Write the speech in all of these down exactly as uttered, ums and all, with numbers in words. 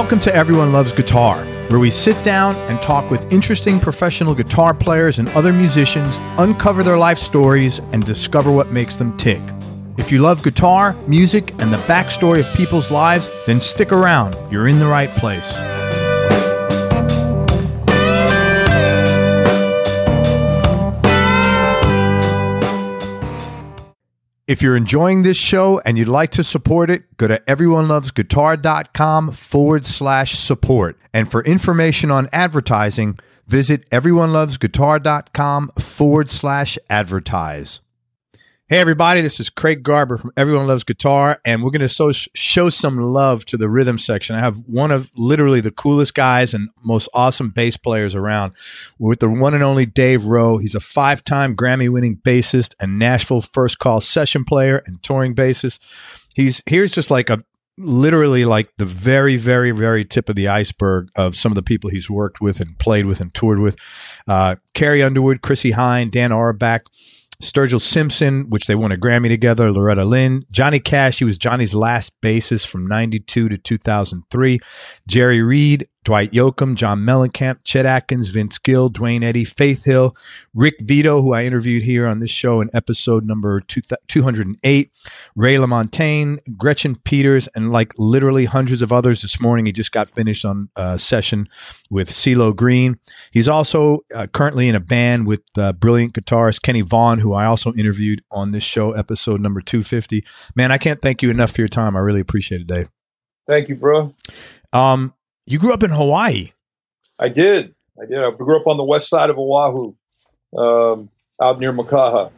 Welcome to Everyone Loves Guitar, where we sit down and talk with interesting professional guitar players and other musicians, uncover their life stories, and discover what makes them tick. If you love guitar, music, and the backstory of people's lives, then stick around. You're in the right place. If you're enjoying this show and you'd like to support it, go to everyonelovesguitar.com forward slash support. And for information on advertising, visit everyonelovesguitar.com forward slash advertise. Hey, everybody, this is Craig Garber from Everyone Loves Guitar, and we're going to so show some love to the rhythm section. I have one of literally the coolest guys and most awesome bass players around. We're with the one and only Dave Rowe. He's a five-time Grammy-winning bassist and Nashville First Call session player and touring bassist. He's here's just like a literally like the very, very, very tip of the iceberg of some of the people he's worked with and played with and toured with. Uh, Carrie Underwood, Chrissie Hynde, Dan Auerbach, Sturgill Simpson, which they won a Grammy together, Loretta Lynn, Johnny Cash, he was Johnny's last bassist from ninety-two to two thousand three, Jerry Reed, Dwight Yoakam, John Mellencamp, Chet Atkins, Vince Gill, Dwayne Eddy, Faith Hill, Rick Vito, who I interviewed here on this show in episode number two hundred eight, Ray LaMontagne, Gretchen Peters, and like literally hundreds of others. This morning, he just got finished on a session with CeeLo Green. He's also uh, currently in a band with uh, brilliant guitarist Kenny Vaughan, who I also interviewed on this show, episode number two fifty. Man, I can't thank you enough for your time. I really appreciate it, Dave. Thank you, bro. Um, You grew up in Hawaii. I did. I did. I grew up on the west side of Oahu, um, out near Makaha.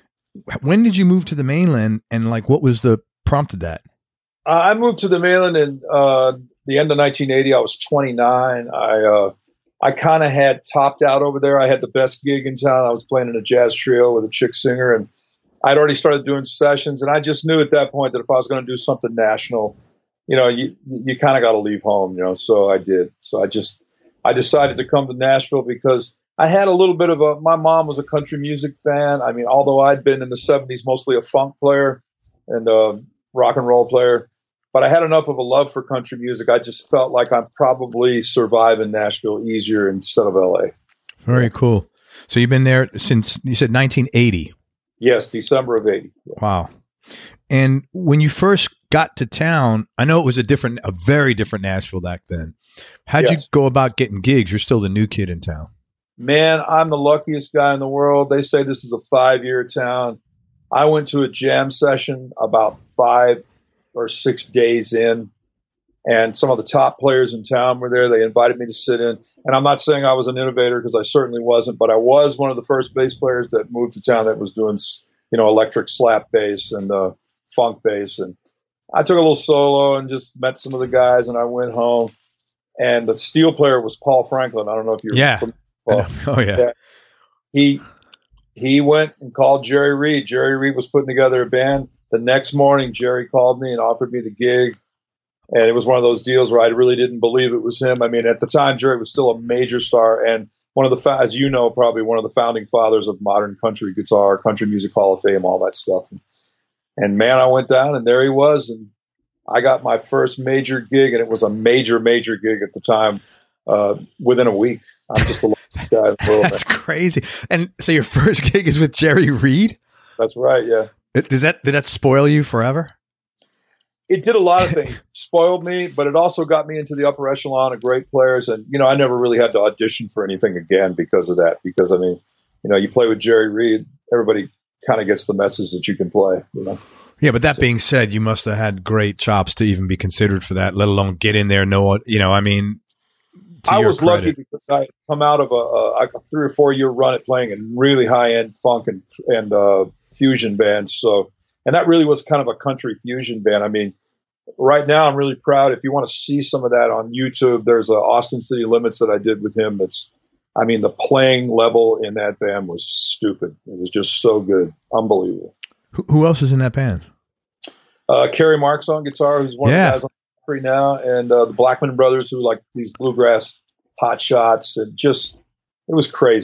When did you move to the mainland, and like what was the prompted that? Uh, I moved to the mainland in uh, the end of nineteen eighty. I was twenty-nine. I uh, I kind of had topped out over there. I had the best gig in town. I was playing in a jazz trio with a chick singer, and I'd already started doing sessions. And I just knew at that point that if I was going to do something national, you know, you you kind of got to leave home, you know. So I did. So I just I decided to come to Nashville because I had a little bit of a. My mom was a country music fan. I mean, although I'd been in the seventies mostly a funk player and a rock and roll player, but I had enough of a love for country music. I just felt like I'd probably survive in Nashville easier instead of L A. Very cool. So you've been there since you said nineteen eighty. Yes, December of eighty. Yeah. Wow. And when you first got to town, I know it was a different, a very different Nashville back then. How'd yes. you go about getting gigs? You're still the new kid in town. Man, I'm the luckiest guy in the world. They say this is a five-year town. I went to a jam session about five or six days in, and some of the top players in town were there. They invited me to sit in. And I'm not saying I was an innovator because I certainly wasn't, but I was one of the first bass players that moved to town that was doing, you know, electric slap bass and uh, funk bass. And I took a little solo and just met some of the guys, and I went home. And the steel player was Paul Franklin. I don't know if you're yeah. familiar with Paul. Oh, yeah. yeah. He he went and called Jerry Reed. Jerry Reed was putting together a band. The next morning, Jerry called me and offered me the gig. And it was one of those deals where I really didn't believe it was him. I mean, at the time, Jerry was still a major star and one of the, as you know, probably one of the founding fathers of modern country guitar, country music hall of fame, all that stuff. And, and man, I went down and there he was. And I got my first major gig, and it was a major, major gig at the time uh, within a week. I'm just the luckiest guy in the world. That's man. Crazy. And so your first gig is with Jerry Reed? That's right, yeah. Does that, did that spoil you forever? It did a lot of things. It spoiled me, but it also got me into the upper echelon of great players. And, you know, I never really had to audition for anything again because of that. Because, I mean, you know, you play with Jerry Reed, everybody kind of gets the message that you can play, you know. Yeah, but that so, being said, you must have had great chops to even be considered for that, let alone get in there, know what, you know, I mean. I was credit. lucky because I come out of a, a, a three or four year run at playing in really high end funk and, and uh, fusion bands. So, and that really was kind of a country fusion band. I mean, right now I'm really proud. If you want to see some of that on YouTube, there's a Austin City Limits that I did with him. That's, I mean, the playing level in that band was stupid. It was just so good. Unbelievable. Who, who else is in that band? Uh, Kerry Marks on guitar, who's one yeah. of the guys on the country now, and uh, the Blackman brothers, who like these bluegrass hot shots, and just, it was crazy.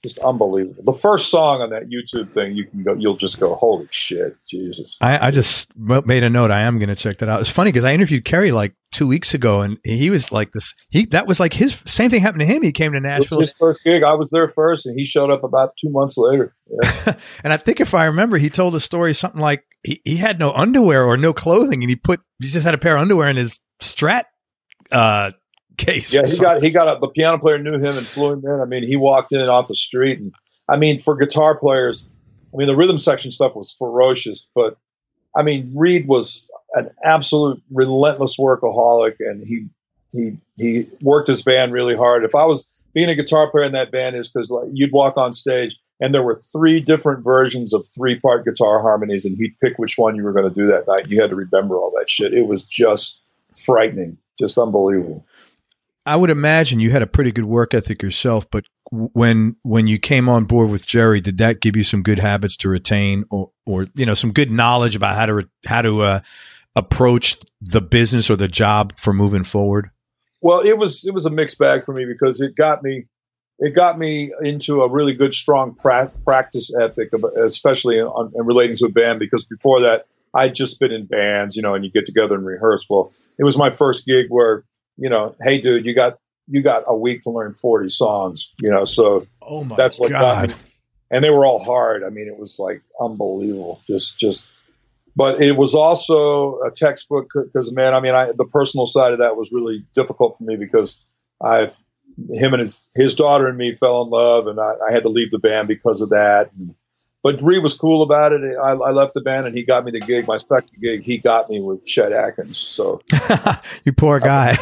just unbelievable. The first song on that YouTube thing, you can go, you'll just go, holy shit, Jesus. I, I just made a note. I am going to check that out. It's funny because I interviewed Kerry like two weeks ago, and he was like this. He that was like his same thing happened to him. He came to Nashville. It was his first gig. I was there first, and he showed up about two months later. Yeah. And I think if I remember, he told a story something like he, he had no underwear or no clothing, and he put he just had a pair of underwear in his Strat uh, case. Yeah, he got he got a, the piano player knew him and flew him in. I mean, he walked in off the street, and I mean, for guitar players, I mean, the rhythm section stuff was ferocious, but I mean, Reed was an absolute relentless workaholic, and he he he worked his band really hard. If I was being a guitar player in that band, is because like, you'd walk on stage and there were three different versions of three part guitar harmonies, and he'd pick which one you were going to do that night. You had to remember all that shit. It was just frightening, just unbelievable. I would imagine you had a pretty good work ethic yourself, but when when you came on board with Jerry, did that give you some good habits to retain, or or you know some good knowledge about how to re- how to uh, approach the business or the job for moving forward? Well, it was it was a mixed bag for me because it got me it got me into a really good, strong pra- practice ethic, especially in, in relating to a band. Because before that, I'd just been in bands, you know, and you get together and rehearse. Well, it was my first gig where, you know, hey, dude, you got you got a week to learn forty songs, you know. So oh my that's what God. got me. And they were all hard. I mean, it was like unbelievable. Just just. But it was also a textbook because, man, I mean, I, the personal side of that was really difficult for me because I, him and his his daughter and me fell in love, and I, I had to leave the band because of that. And, but Reed was cool about it. I, I left the band, and he got me the gig. My second gig, he got me with Chet Atkins. So you poor guy.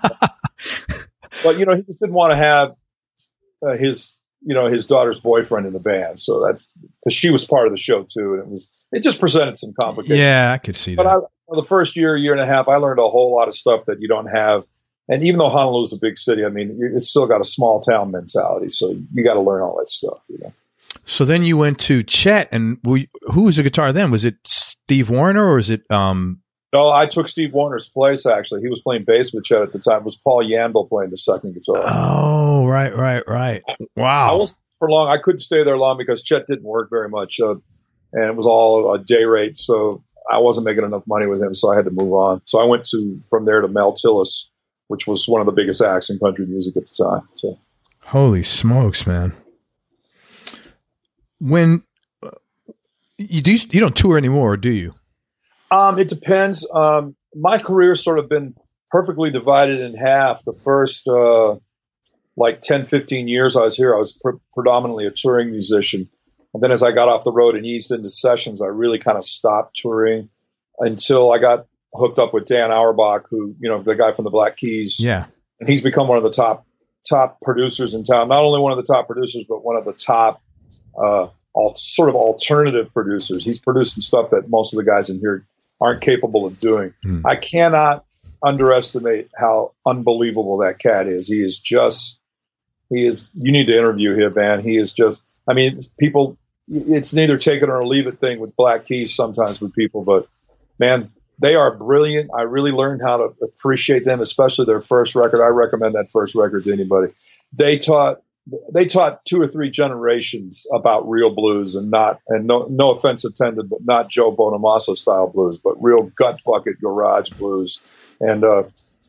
But you know, he just didn't want to have uh, his. you know, his daughter's boyfriend in the band. So that's because she was part of the show too. And it was, it just presented some complications. Yeah, I could see but that. But the first year, year and a half, I learned a whole lot of stuff that you don't have. And even though Honolulu's a big city, I mean, it's still got a small town mentality. So you got to learn all that stuff, you know? So then you went to Chet, and we, who was the guitar then? Was it Steve Wariner or was it, um, No, I took Steve Warner's place, actually. He was playing bass with Chet at the time. It was Paul Yandel playing the second guitar. Oh, right, right, right. Wow. I was for long. I couldn't stay there long because Chet didn't work very much, uh, and it was all a day rate. So I wasn't making enough money with him, so I had to move on. So I went to from there to Mel Tillis, which was one of the biggest acts in country music at the time. So. Holy smokes, man. When uh, you do, you don't tour anymore, do you? Um, it depends. Um, my career's sort of been perfectly divided in half. The first, uh, like ten, fifteen years I was here, I was pr- predominantly a touring musician. And then as I got off the road and eased into sessions, I really kind of stopped touring until I got hooked up with Dan Auerbach, who, you know, the guy from the Black Keys. Yeah. And he's become one of the top, top producers in town. Not only one of the top producers, but one of the top, uh, all, sort of alternative producers. He's producing stuff that most of the guys in here aren't capable of doing. Mm. I cannot underestimate how unbelievable that cat is. He is just, he is, you need to interview him, man. He is just, I mean, people, it's neither take it or leave it thing with Black Keys sometimes with people, but man, they are brilliant. I really learned how to appreciate them, especially their first record. I recommend that first record to anybody. They taught, they taught two or three generations about real blues, and not, and no, no offense intended, but not Joe Bonamassa style blues, but real gut bucket garage blues. And uh,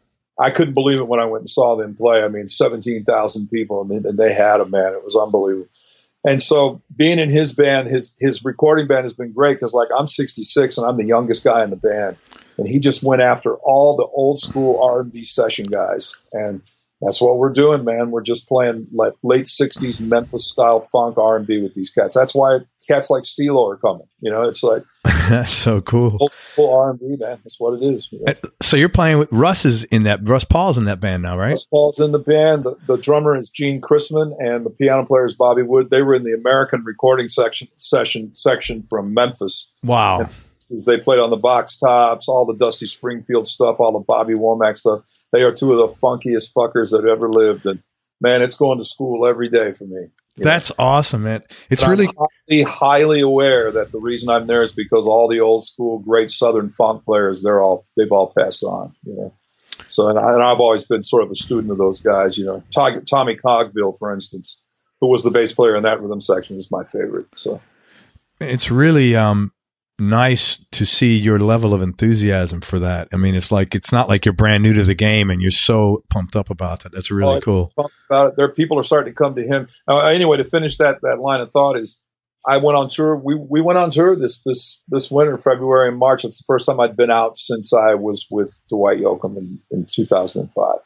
I couldn't believe it when I went and saw them play. I mean, seventeen thousand people, and, and they had a man. It was unbelievable. And so being in his band, his his recording band has been great because, like, I'm sixty-six and I'm the youngest guy in the band, and he just went after all the old school R and B session guys, and that's what we're doing, man. We're just playing like late sixties Memphis style funk R and B with these cats. That's why cats like Stilo are coming. You know, it's like that's so cool. Old school R and B, man. That's what it is. You know? So you're playing with Russ is in that. Russ Paul's in that band now, right? Russ Paul's in the band. The, the drummer is Gene Chrisman, and the piano player is Bobby Wood. They were in the American recording section session section from Memphis. Wow. And they played on the Box Tops, all the Dusty Springfield stuff, all the Bobby Womack stuff. They are two of the funkiest fuckers that ever lived. And, man, it's going to school every day for me. That's know? awesome, man. It's and really I'm highly, highly aware that the reason I'm there is because all the old school great Southern funk players, they're all they've all passed on. You know, so and, I, and I've always been sort of a student of those guys. You know, Tommy Cogbill, for instance, who was the bass player in that rhythm section, is my favorite. So it's really um, nice to see your level of enthusiasm for that. I mean, it's like it's not like you're brand new to the game and you're so pumped up about that. That's really well, cool. About it, there, people are starting to come to him. Uh, anyway, to finish that that line of thought is, I went on tour. We we went on tour this this this winter, February and March. It's the first time I'd been out since I was with Dwight Yoakam in, in two thousand five.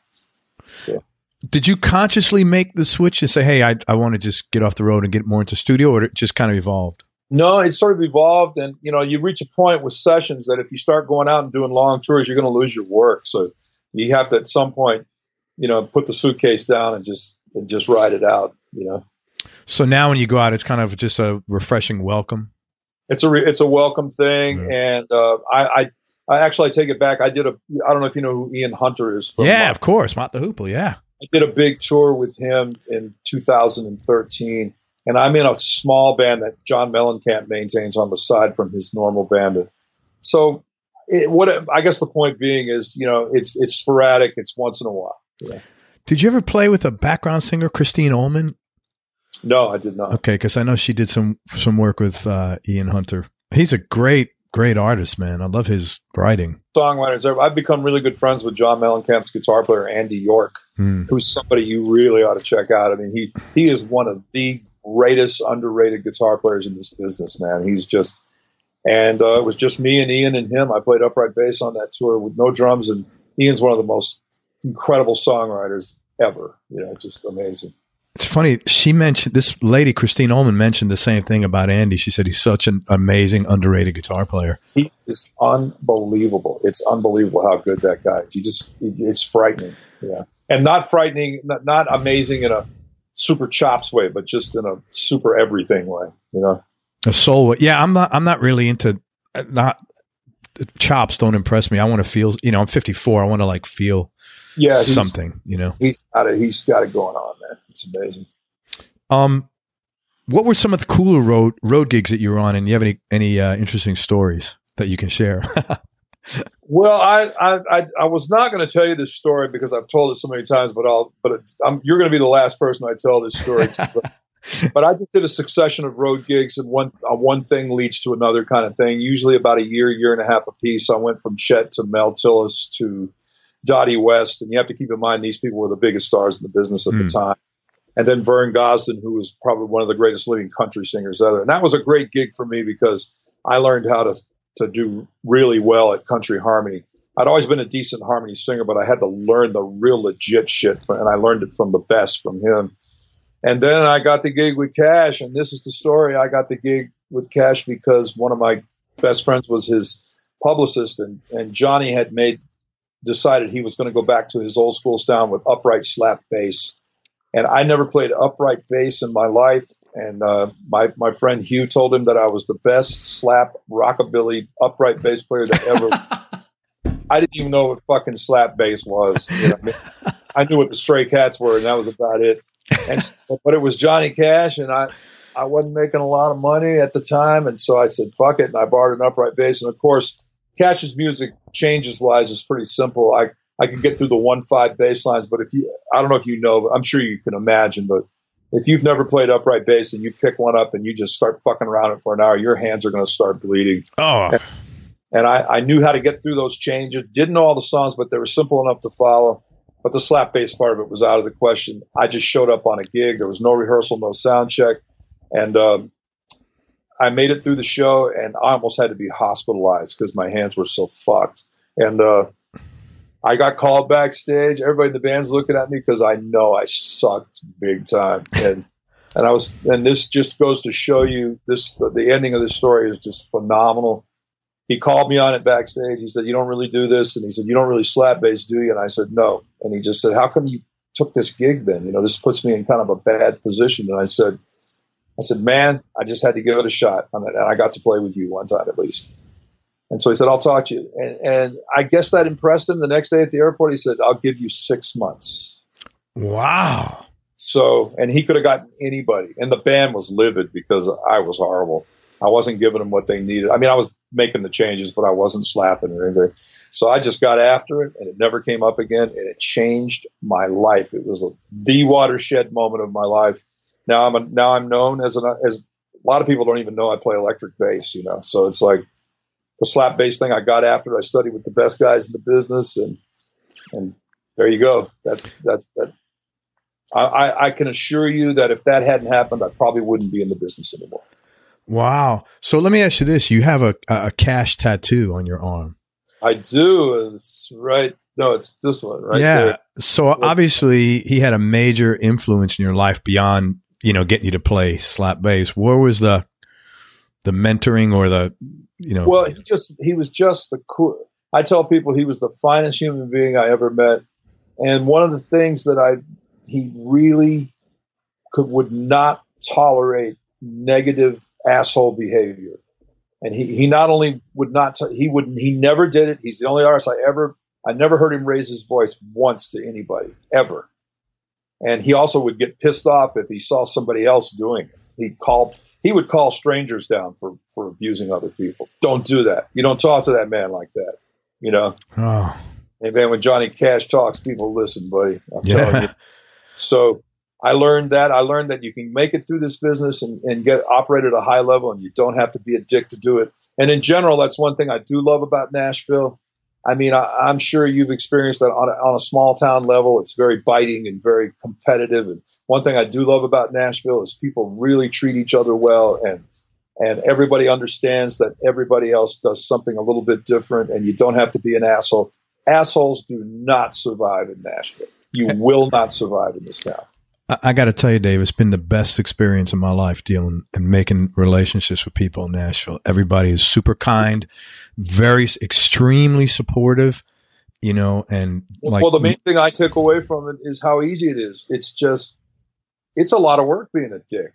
So. Did you consciously make the switch and say, "Hey, I I want to just get off the road and get more into studio," or it just kind of evolved? No, it sort of evolved, and you know, you reach a point with sessions that if you start going out and doing long tours, you're going to lose your work. So you have to at some point, you know, put the suitcase down and just and just ride it out. You know. So now when you go out, it's kind of just a refreshing welcome. It's a re- it's a welcome thing, mm-hmm. and uh, I, I I actually I take it back. I did a I don't know if you know who Ian Hunter is. From yeah, Mott. Of course, Mott the Hoople. Yeah, I did a big tour with him in two thousand thirteen, and I'm in a small band that John Mellencamp maintains on the side from his normal band. So, it, what I guess the point being is, you know, it's it's sporadic. It's once in a while. Yeah. Did you ever play with a background singer, Christine Ohlman? No, I did not. Okay, because I know she did some some work with uh, Ian Hunter. He's a great, great artist, man. I love his writing. Songwriters. I've become really good friends with John Mellencamp's guitar player, Andy York, mm. who's somebody you really ought to check out. I mean, he he is one of the greatest underrated guitar players in this business, man. He's just, and uh, it was just me and Ian and him. I played upright bass on that tour with no drums, and Ian's one of the most incredible songwriters ever. You know, just amazing. It's funny. She mentioned, this lady, Christine Ohlman, mentioned the same thing about Andy. She said he's such an amazing, underrated guitar player. He is unbelievable. It's unbelievable how good that guy is. You just, it's frightening. Yeah. And not frightening, not, not amazing in a super chops way, but just in a super everything way, you know? A soul way. Yeah. I'm not, I'm not really into, not, chops don't impress me. I want to feel, you know, I'm fifty-four. I want to like feel yeah, something, you know? He's got it. He's got it going on, man. It's amazing. Um, what were some of the cooler road road gigs that you were on, and do you have any any uh, interesting stories that you can share? Well, I, I I I was not going to tell you this story because I've told it so many times, but I'll but I'm, you're going to be the last person I tell this story to. But, but I just did a succession of road gigs, and one uh, one thing leads to another kind of thing. Usually about a year, year and a half a piece. I went from Chet to Mel Tillis to Dottie West, and you have to keep in mind these people were the biggest stars in the business at mm. the time. And then Vern Gosdin, who was probably one of the greatest living country singers ever. And that was a great gig for me because I learned how to, to do really well at country harmony. I'd always been a decent harmony singer, but I had to learn the real legit shit, from, and I learned it from the best from him. And then I got the gig with Cash, and this is the story. I got the gig with Cash because one of my best friends was his publicist, and, and Johnny had made decided he was going to go back to his old school sound with upright slap bass. And I never played upright bass in my life. And uh, my my friend Hugh told him that I was the best slap rockabilly upright bass player that ever. I didn't even know what fucking slap bass was. You know what I mean? I knew what the Stray Cats were, and that was about it. And but it was Johnny Cash, and I I wasn't making a lot of money at the time, and so I said fuck it, and I borrowed an upright bass. And of course, Cash's music changes wise is pretty simple. I I could get through the one five bass lines, but if you, I don't know if you know, but I'm sure you can imagine, but if you've never played upright bass and you pick one up and you just start fucking around it for an hour, your hands are going to start bleeding. Oh, and, and I, I knew how to get through those changes. Didn't know all the songs, but they were simple enough to follow. But the slap bass part of it was out of the question. I just showed up on a gig. There was no rehearsal, no sound check, and um, I made it through the show, and I almost had to be hospitalized because my hands were so fucked. And uh, I got called backstage. Everybody in the band's looking at me because I know I sucked big time. And and I was, and this just goes to show you this. The, the ending of this story is just phenomenal. He called me on it backstage. He said, "You don't really do this," and he said, "You don't really slap bass, do you?" And I said, "No." And he just said, "How come you took this gig then? You know, this puts me in kind of a bad position." And I said, "I said, man, I just had to give it a shot, and I got to play with you one time at least." And so he said, "I'll talk to you." And, and I guess that impressed him. The next day at the airport, he said, "I'll give you six months." Wow. So, and he could have gotten anybody. And the band was livid because I was horrible. I wasn't giving them what they needed. I mean, I was making the changes, but I wasn't slapping or anything. So I just got after it, and it never came up again. And it changed my life. It was a, the watershed moment of my life. now I'm a, now I'm known as an as a lot of people don't even know I play electric bass, you know. So it's like the slap bass thing I got after. I studied with the best guys in the business, and and there you go. That's that's that. I, I, I can assure you that if that hadn't happened, I probably wouldn't be in the business anymore. Wow. So let me ask you this: you have a a Cash tattoo on your arm. I do. It's right. No, it's this one right yeah. there. So obviously he had a major influence in your life beyond, you know, getting you to play slap bass. Where was the, the mentoring or the, you know? Well, he just, he was just the cool. I tell people he was the finest human being I ever met. And one of the things that I, he really could, would not tolerate negative asshole behavior. And he, he not only would not, t- he would, he never did it. He's the only artist I ever, I never heard him raise his voice once to anybody, ever. And he also would get pissed off if he saw somebody else doing it. He'd call, he would call strangers down for, for abusing other people. Don't do that. You don't talk to that man like that, you know? Oh. And then when Johnny Cash talks, people listen, buddy. I'm yeah. telling you. So I learned that. I learned that you can make it through this business and, and get operate at a high level, and you don't have to be a dick to do it. And in general, that's one thing I do love about Nashville. I mean, I, I'm sure you've experienced that on a, on a small town level. It's very biting and very competitive. And one thing I do love about Nashville is people really treat each other well, and and everybody understands that everybody else does something a little bit different, and you don't have to be an asshole. Assholes do not survive in Nashville. You will not survive in this town. I got to tell you, Dave, it's been the best experience of my life dealing and making relationships with people in Nashville. Everybody is super kind, very extremely supportive, you know, and like. Well, the main thing I took away from it is how easy it is. It's just, it's a lot of work being a dick.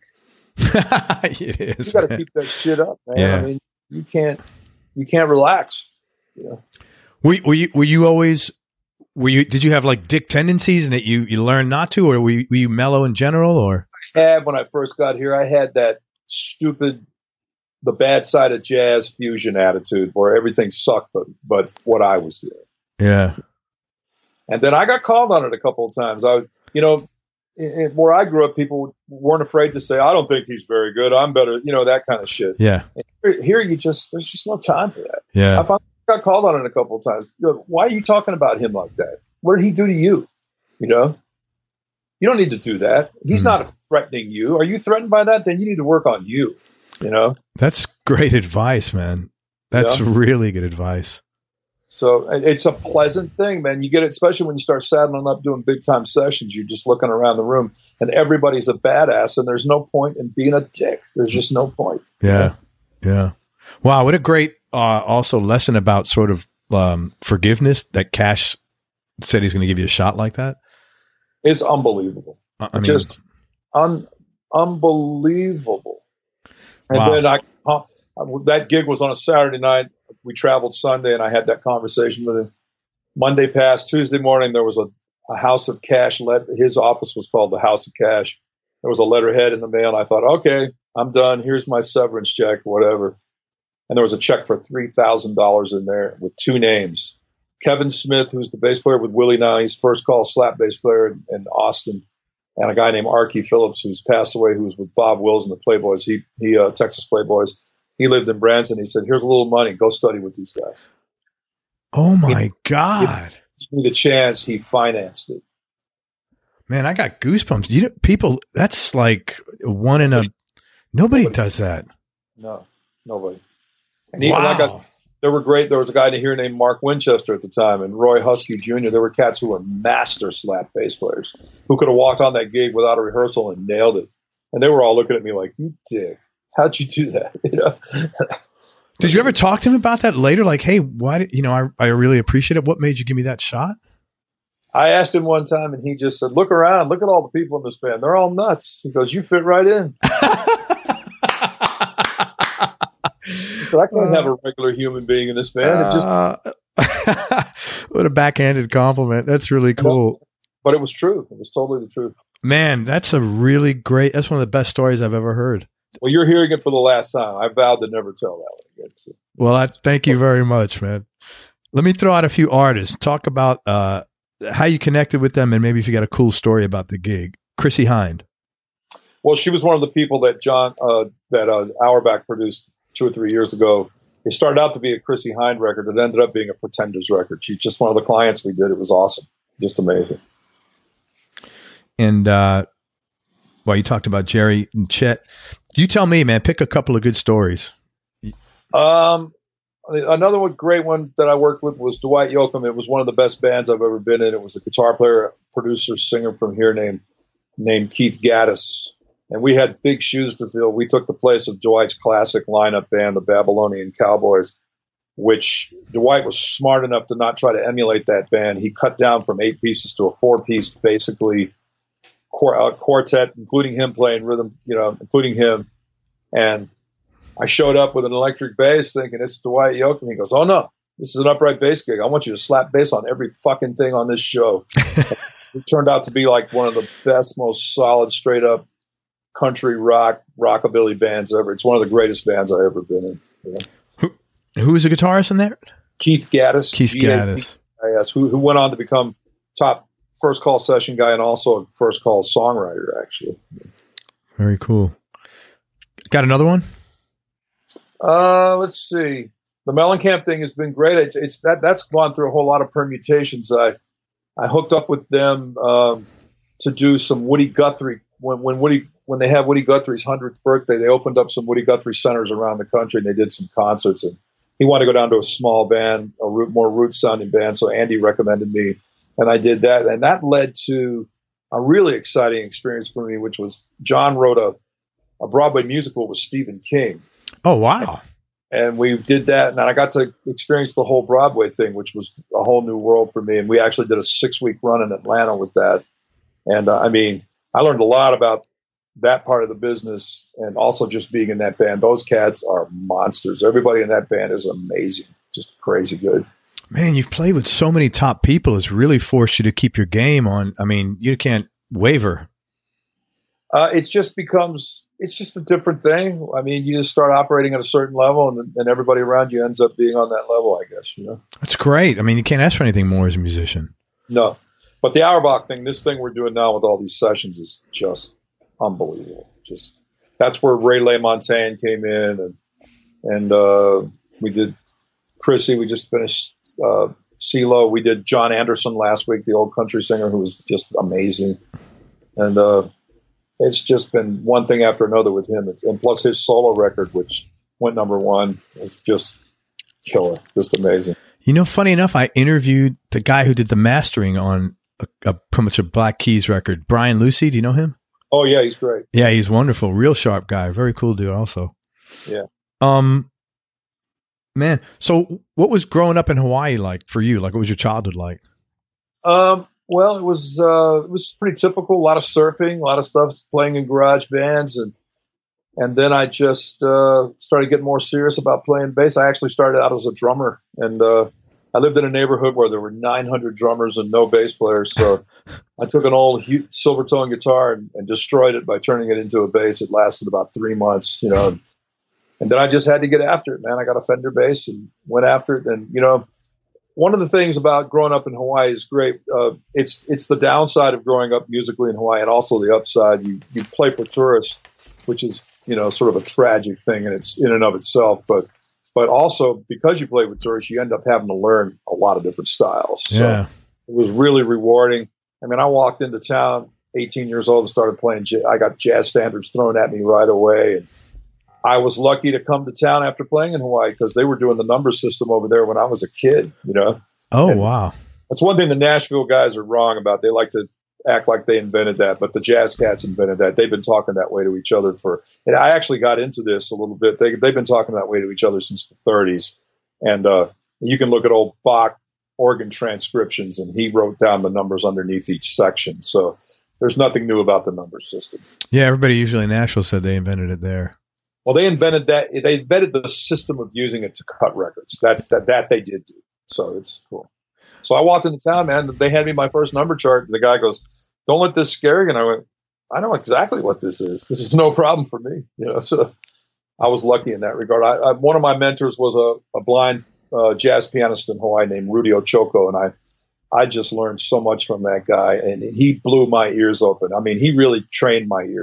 It is. You got to keep that shit up, man. Yeah. I mean, you can't, you can't relax. You know? Were, were you, were you always, Were you? Did you have like dick tendencies, and that you you learned not to, or were you, were you mellow in general, or? I had when I first got here, I had that stupid, the bad side of jazz fusion attitude, where everything sucked, but but what I was doing. Yeah. And then I got called on it a couple of times. I, you know, in, where I grew up, people weren't afraid to say, "I don't think he's very good. I'm better," you know, that kind of shit. Yeah. And here, here, you just there's just no time for that. Yeah. I found. Got called on it a couple of times. Why are you talking about him like that? What did he do to you? You know, you don't need to do that. He's mm. not threatening you. Are you threatened by that? Then you need to work on you. You know, that's great advice, man. That's yeah. really good advice. So it's a pleasant thing, man. You get it, especially when you start saddling up doing big time sessions. You're just looking around the room, and everybody's a badass, and there's no point in being a dick. There's just no point. Yeah, you know? yeah. Wow, what a great uh, also lesson about sort of um, forgiveness that Cash said he's going to give you a shot like that. It's unbelievable. I mean, just un- unbelievable. And wow. then I, uh, that gig was on a Saturday night. We traveled Sunday, and I had that conversation with him. Monday passed. Tuesday morning, there was a, a House of Cash. Let, his office was called the House of Cash. There was a letterhead in the mail, and I thought, okay, I'm done. Here's my severance check, whatever. And there was a check for three thousand dollars in there with two names. Kevin Smith, who's the bass player with Willie now, he's first call slap bass player in, in Austin. And a guy named Arkie Phillips, who's passed away, who was with Bob Wills and the Playboys. He, he uh, Texas Playboys. He lived in Branson. He said, here's a little money. Go study with these guys. Oh, my he, God. He gave me the chance. He financed it. Man, I got goosebumps. You know, people, that's like one in a, nobody, nobody does that. No, nobody. And even wow. like I, they were great. There was a guy here named Mark Winchester at the time, and Roy Husky Junior There were cats who were master slap bass players who could have walked on that gig without a rehearsal and nailed it. And they were all looking at me like, "You dick, how'd you do that?" You know. Did you ever talk to him about that later? Like, hey, why did you know? I I really appreciate it. What made you give me that shot? I asked him one time, and he just said, "Look around. Look at all the people in this band. They're all nuts." He goes, "You fit right in." So I can't uh, have a regular human being in this band. It just uh, what a backhanded compliment. That's really cool. But it was true. It was totally the truth. Man, that's a really great. That's one of the best stories I've ever heard. Well, you're hearing it for the last time. I vowed to never tell that one again. So. Well, I thank you very much, man. Let me throw out a few artists. Talk about uh, how you connected with them, and maybe if you got a cool story about the gig. Chrissie Hynde. Well, she was one of the people that John uh, that uh, Auerbach produced two or three years ago. It started out to be a Chrissie Hynde record. It ended up being a Pretenders record. She's just one of the clients we did. It was awesome, just amazing. And uh, well, you talked about Jerry and Chet. You tell me, man. Pick a couple of good stories. Um, another one, great one that I worked with was Dwight Yoakam. It was one of the best bands I've ever been in. It was a guitar player, producer, singer from here named named Keith Gaddis. And we had big shoes to fill. We took the place of Dwight's classic lineup band, the Babylonian Cowboys, which Dwight was smart enough to not try to emulate that band. He cut down from eight pieces to a four-piece, basically quartet, including him playing rhythm, you know, including him. And I showed up with an electric bass thinking it's Dwight Yoakam. He goes, "Oh, no, this is an upright bass gig. I want you to slap bass on every fucking thing on this show." It turned out to be like one of the best, most solid, straight-up country rock, rockabilly bands ever. It's one of the greatest bands I've ever been in. You know? Who who is the guitarist in there? Keith Gaddis. Keith Gaddis. Yes, who, who went on to become top first call session guy and also a first call songwriter, actually. Very cool. Got another one? Uh, let's see. The Mellencamp thing has been great. It's it's that that's gone through a whole lot of permutations. I I hooked up with them um, to do some Woody Guthrie when when Woody when they had Woody Guthrie's hundredth birthday. They opened up some Woody Guthrie centers around the country and they did some concerts. And he wanted to go down to a small band, a root, more root sounding band. So Andy recommended me, and I did that. And that led to a really exciting experience for me, which was John wrote a a Broadway musical with Stephen King. Oh, wow. And we did that, and I got to experience the whole Broadway thing, which was a whole new world for me. And we actually did a six-week run in Atlanta with that. And, uh, I mean, I learned a lot about that part of the business and also just being in that band. Those cats are monsters. Everybody in that band is amazing, just crazy good. Man, you've played with so many top people. It's really forced you to keep your game on. I mean, you can't waver. Uh, it just becomes, it's just a different thing. I mean, you just start operating at a certain level and, and everybody around you ends up being on that level, I guess, you know? That's great. I mean, you can't ask for anything more as a musician. No. But the Auerbach thing, this thing we're doing now with all these sessions is just unbelievable. Just that's where Ray LaMontagne came in and, and uh, we did Chrissy. We just finished uh, CeeLo. We did John Anderson last week, the old country singer who was just amazing. And, uh, it's just been one thing after another with him. And plus his solo record, which went number one, is just killer, just amazing. You know, funny enough, I interviewed the guy who did the mastering on a, a pretty much a Black Keys record, Brian Lucy. Do you know him? Oh, yeah, he's great. Yeah, he's wonderful. Real sharp guy. Very cool dude also. Yeah. Um, man, so what was growing up in Hawaii like for you? Like, what was your childhood like? Um, Well, it was uh, it was pretty typical. A lot of surfing, a lot of stuff, playing in garage bands, and and then I just uh, started getting more serious about playing bass. I actually started out as a drummer, and uh, I lived in a neighborhood where there were nine hundred drummers and no bass players. So I took an old Silvertone guitar and, and destroyed it by turning it into a bass. It lasted about three months, you know, and then I just had to get after it, man. I got a Fender bass and went after it, and you know. One of the things about growing up in Hawaii is great. Uh, it's it's the downside of growing up musically in Hawaii, and also the upside. You you play for tourists, which is you know sort of a tragic thing, and it's in and of itself. But but also because you play with tourists, you end up having to learn a lot of different styles. So yeah. It was really rewarding. I mean, I walked into town, eighteen years old, and started playing. I got jazz standards thrown at me right away, and I was lucky to come to town after playing in Hawaii because they were doing the number system over there when I was a kid, you know? Oh, and wow. That's one thing the Nashville guys are wrong about. They like to act like they invented that, but the Jazz Cats invented that. They've been talking that way to each other for, and I actually got into this a little bit. They, they've been talking that way to each other since the thirties. And uh, you can look at old Bach organ transcriptions, and he wrote down the numbers underneath each section. So there's nothing new about the number system. Yeah, everybody usually in Nashville said they invented it there. Well, they invented that. They invented the system of using it to cut records. That's that. That they did do. So it's cool. So I walked into town, man. They handed me my first number chart. The guy goes, "Don't let this scare you." And I went, "I know exactly what this is. This is no problem for me." You know. So I was lucky in that regard. I, I, one of my mentors was a, a blind uh, jazz pianist in Hawaii named Rudy Ochoko, and I I just learned so much from that guy, and he blew my ears open. I mean, he really trained my ears.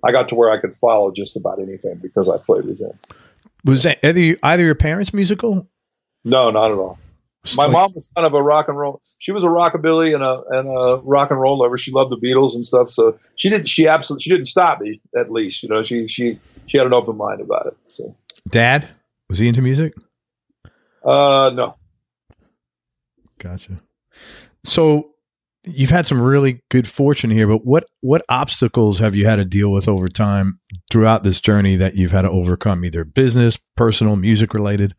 I got to where I could follow just about anything because I played with him. Was that either, either your parents musical? No, not at all. My mom was kind of a rock and roll. She was a rockabilly and a and a rock and roll lover. She loved the Beatles and stuff. So she didn't. She absolutely. She didn't stop me. At least, you know, she she she had an open mind about it. So, Dad, was he into music? Uh, no. Gotcha. So you've had some really good fortune here, but what what obstacles have you had to deal with over time throughout this journey that you've had to overcome, either business, personal, music related?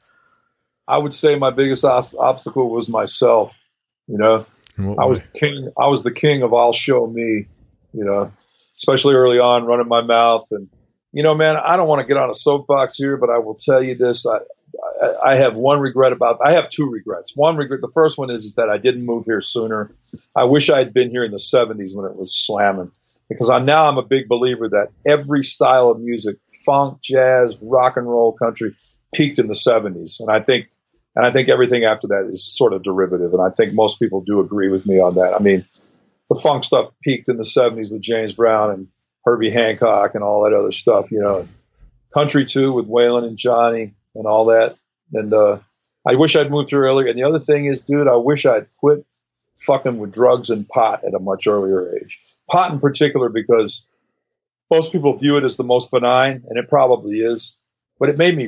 I would say my biggest os- obstacle was myself. You know, I was the king. I was the king of "I'll show me." You know, especially early on, running my mouth, and you know, man, I don't want to get on a soapbox here, but I will tell you this: I, I, I have one regret about. I have two regrets. One regret. The first one is, is that I didn't move here sooner. I wish I had been here in the seventies when it was slamming, because I now I'm a big believer that every style of music, funk, jazz, rock and roll, country, peaked in the seventies, and I think, and I think everything after that is sort of derivative, and I think most people do agree with me on that. I mean, the funk stuff peaked in the seventies with James Brown and Herbie Hancock and all that other stuff, you know. Country too with Waylon and Johnny and all that. And uh, I wish I'd moved here earlier. And the other thing is, dude, I wish I'd quit fucking with drugs and pot at a much earlier age. Pot in particular, because most people view it as the most benign, and it probably is. But it made me.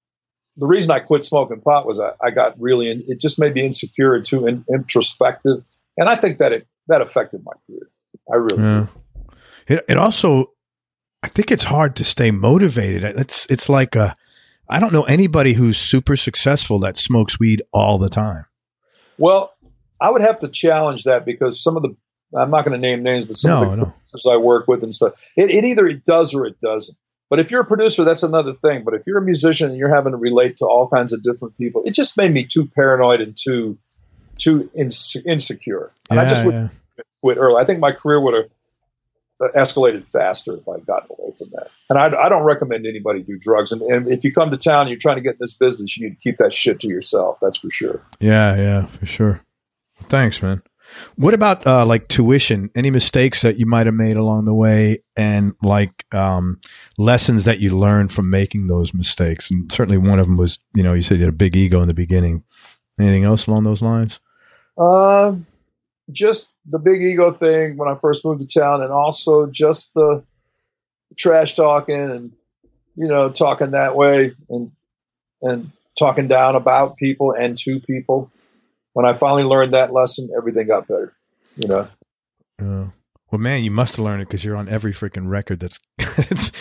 The reason I quit smoking pot was I, I got really, in, it just made me insecure and too in, introspective. And I think that it, that affected my career. I really yeah. do. It, it also, I think it's hard to stay motivated. It's, it's like a, I don't know anybody who's super successful that smokes weed all the time. Well, I would have to challenge that, because some of the, I'm not going to name names, but some no, of the no. producers I work with and stuff, it, it either it does or it doesn't. But if you're a producer, that's another thing. But if you're a musician and you're having to relate to all kinds of different people, it just made me too paranoid and too too inse- insecure. And yeah, I just would yeah. quit early. I think my career would have escalated faster if I'd gotten away from that. And I, I don't recommend anybody do drugs. And, and if you come to town and you're trying to get in this business, you need to keep that shit to yourself. That's for sure. Yeah, yeah, for sure. Thanks, man. What about uh, like tuition? Any mistakes that you might have made along the way, and like um, lessons that you learned from making those mistakes? And certainly one of them was, you know, you said you had a big ego in the beginning. Anything else along those lines? Uh, just the big ego thing when I first moved to town, and also just the trash talking and, you know, talking that way and and talking down about people and to people. When I finally learned that lesson, everything got better, you know? Uh, well, man, you must have learned it, because you're on every freaking record. That's, it's,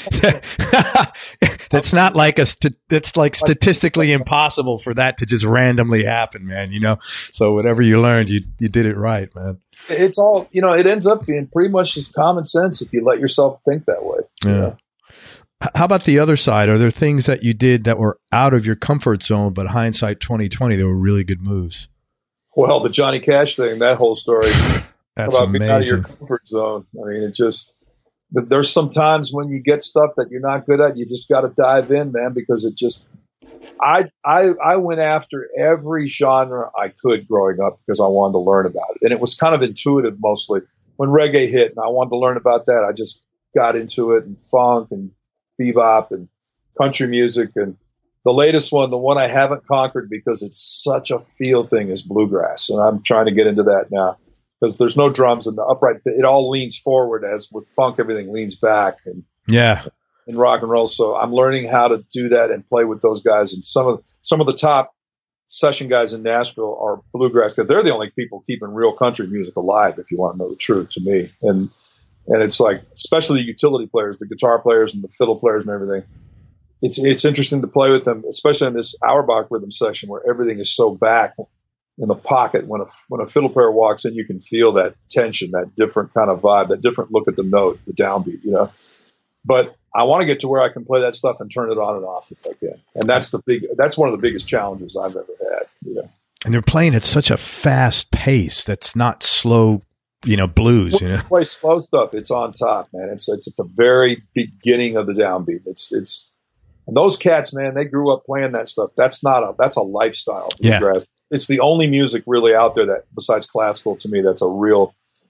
that's not like a, st- it's like statistically impossible for that to just randomly happen, man, you know? So whatever you learned, you, you did it right, man. It's all, you know, it ends up being pretty much just common sense if you let yourself think that way. Yeah. You know? How about the other side? Are there things that you did that were out of your comfort zone, but hindsight twenty twenty, they were really good moves? Well, the Johnny Cash thing, that whole story That's about amazing. being out of your comfort zone. I mean, it just, there's some times when you get stuff that you're not good at, you just got to dive in, man, because it just, I, I, I went after every genre I could growing up because I wanted to learn about it. And it was kind of intuitive mostly. When reggae hit and I wanted to learn about that, I just got into it, and funk and bebop and country music. And the latest one, the one I haven't conquered because it's such a feel thing, is bluegrass. And I'm trying to get into that now, because there's no drums and the upright, it all leans forward, as with funk, everything leans back. And yeah, in rock and roll. So I'm learning how to do that and play with those guys. And some of, some of the top session guys in Nashville are bluegrass, because they're the only people keeping real country music alive, if you want to know the truth, to me. And, and it's like, especially the utility players, the guitar players and the fiddle players and everything. It's it's interesting to play with them, especially in this Auerbach rhythm section where everything is so back in the pocket. When a when a fiddle player walks in, you can feel that tension, that different kind of vibe, that different look at the note, the downbeat, you know. But I want to get to where I can play that stuff and turn it on and off if I can. And that's the big that's one of the biggest challenges I've ever had, you know. And they're playing at such a fast pace that's not slow, you know, blues, when you know. you play slow stuff, it's on top, man. It's it's at the very beginning of the downbeat. It's it's And those cats, man, they grew up playing that stuff. That's not a, that's a lifestyle. Yeah. Bluegrass. It's the only music really out there that, besides classical, to me, that's a real,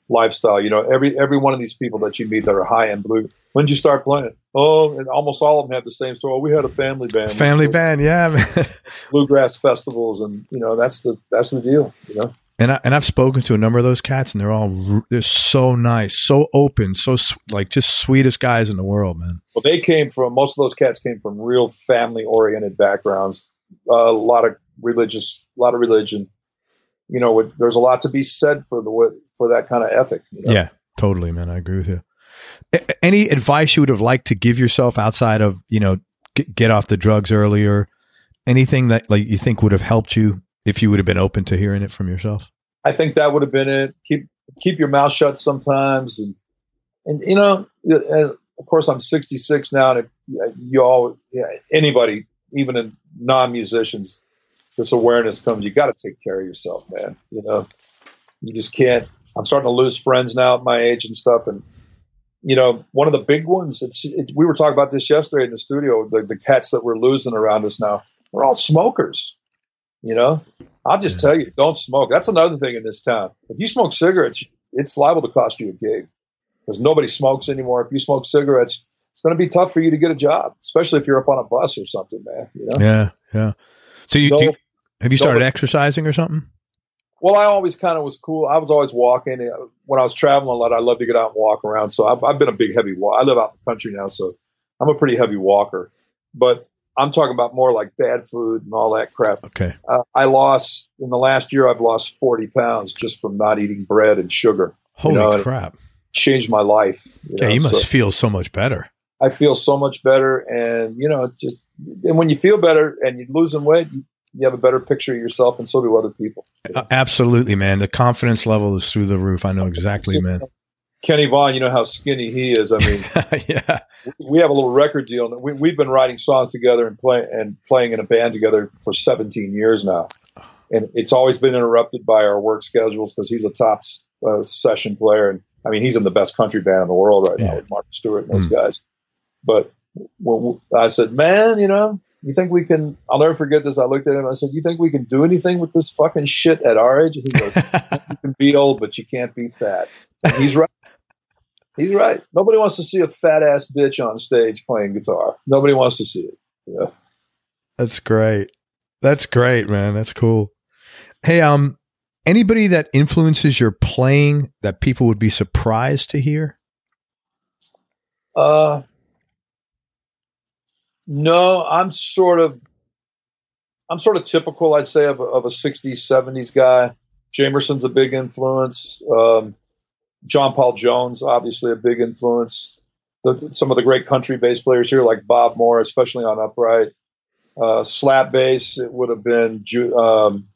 lifestyle. You know, every every one of these people that you meet that are high end blue. When did you start playing? Oh, and almost all of them have the same story. Oh, we had a family band. Family band, yeah, man. Bluegrass festivals, and you know that's the that's the deal. You know. And I, and I've spoken to a number of those cats, and they're all they're so nice, so open, so like just sweetest guys in the world, man. Well, they came from most of those cats came from real family oriented backgrounds, uh, a lot of religious, a lot of religion. You know, with, there's a lot to be said for the for that kind of ethic. You know? Yeah, totally, man. I agree with you. A- any advice you would have liked to give yourself outside of you know get, get off the drugs earlier? Anything that like you think would have helped you? If you would have been open to hearing it from yourself, I think that would have been it. Keep keep your mouth shut sometimes, and and you know, and of course, I'm sixty-six now, and you all, yeah, anybody, even in non-musicians, this awareness comes. You got to take care of yourself, man. You know, you just can't. I'm starting to lose friends now at my age and stuff, and you know, one of the big ones. It's it, we were talking about this yesterday in the studio. The, the cats that we're losing around us now, we're all smokers. You know, I'll just yeah. tell you, don't smoke. That's another thing in this town. If you smoke cigarettes, it's liable to cost you a gig because nobody smokes anymore. If you smoke cigarettes, it's going to be tough for you to get a job, especially if you're up on a bus or something, man. You know? Yeah, yeah. So you, no, do you have you started no, exercising or something? Well, I always kind of was cool. I was always walking. When I was traveling a lot, I love to get out and walk around. So I've, I've been a big, heavy walker. I live out in the country now, so I'm a pretty heavy walker. But I'm talking about more like bad food and all that crap. Okay. Uh, I lost, in the last year, I've lost forty pounds just from not eating bread and sugar. Holy you know, crap. Changed my life. You yeah, know? you must so feel so much better. I feel so much better. And, you know, just, and when you feel better and you're losing weight, you, you have a better picture of yourself, and so do other people. Uh, absolutely, man. The confidence level is through the roof. I know exactly, so, man. Kenny Vaughn, you know how skinny he is. I mean, yeah, we have a little record deal. We, we've been writing songs together and play, and playing in a band together for seventeen years now. And it's always been interrupted by our work schedules because he's a top uh, session player. And I mean, he's in the best country band in the world right yeah. now with Mark Stewart and those mm. guys. But when I said, man, you know, you think we can, I'll never forget this. I looked at him, I said, you think we can do anything with this fucking shit at our age? And he goes, you can be old, but you can't be fat. And he's right. He's right. Nobody wants to see a fat ass bitch on stage playing guitar. Nobody wants to see it. Yeah. That's great. That's great, man. That's cool. Hey, um, anybody that influences your playing that people would be surprised to hear? Uh, no, I'm sort of, I'm sort of typical, I'd say, of a, of a sixties, seventies guy. Jamerson's a big influence. Um, John Paul Jones, obviously a big influence. The, some of the great country bass players here, like Bob Moore, especially on upright. Uh, slap bass, it would have been Ju- um,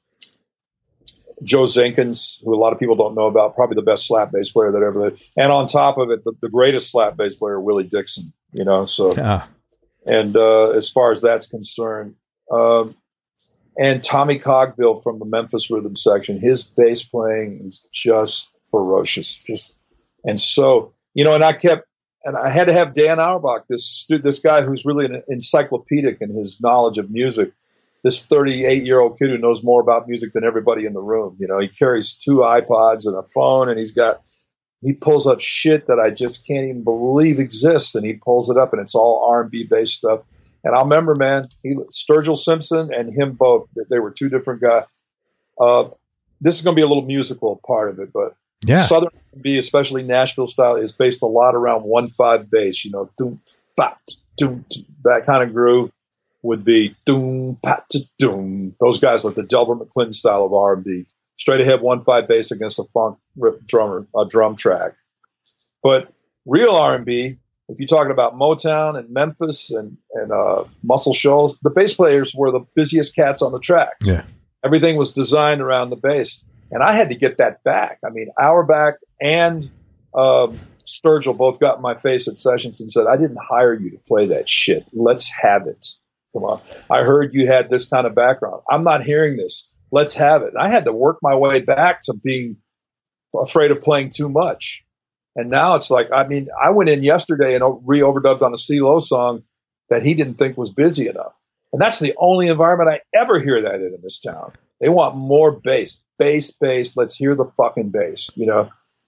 Joe Zinkins, who a lot of people don't know about, probably the best slap bass player that ever lived. And on top of it, the, the greatest slap bass player, Willie Dixon. You know, so. Yeah. And uh, as far as that's concerned, um, and Tommy Cogbill from the Memphis Rhythm section, his bass playing is just ferocious. Just and so you know, and I kept and I had to have Dan Auerbach, this this guy who's really an encyclopedic in his knowledge of music. This thirty-eight year old kid who knows more about music than everybody in the room. You know, he carries two iPods and a phone, and he's got he pulls up shit that I just can't even believe exists, and he pulls it up, and it's all R and B based stuff. And I remember, man, he, Sturgill Simpson and him both, they were two different guys. Uh, this is going to be a little musical part of it, but yeah. Southern R and B, especially Nashville style, is based a lot around one five bass. You know, doom, pat, doom, that kind of groove would be doom, pat, doom. Those guys like the Delbert McClinton style of R and B, straight ahead one five bass against a funk drummer, a drum track. But real R and B, if you're talking about Motown and Memphis and, and uh, Muscle Shoals, the bass players were the busiest cats on the tracks. Yeah. Everything was designed around the bass. And I had to get that back. I mean, Auerbach and um, Sturgill both got in my face at sessions and said, I didn't hire you to play that shit. Let's have it. Come on. I heard you had this kind of background. I'm not hearing this. Let's have it. And I had to work my way back to being afraid of playing too much. And now it's like, I mean, I went in yesterday and re-overdubbed on a C-Lo song that he didn't think was busy enough. And that's the only environment I ever hear that in in this town. They want more bass. Bass, bass. Let's hear the fucking bass, you know.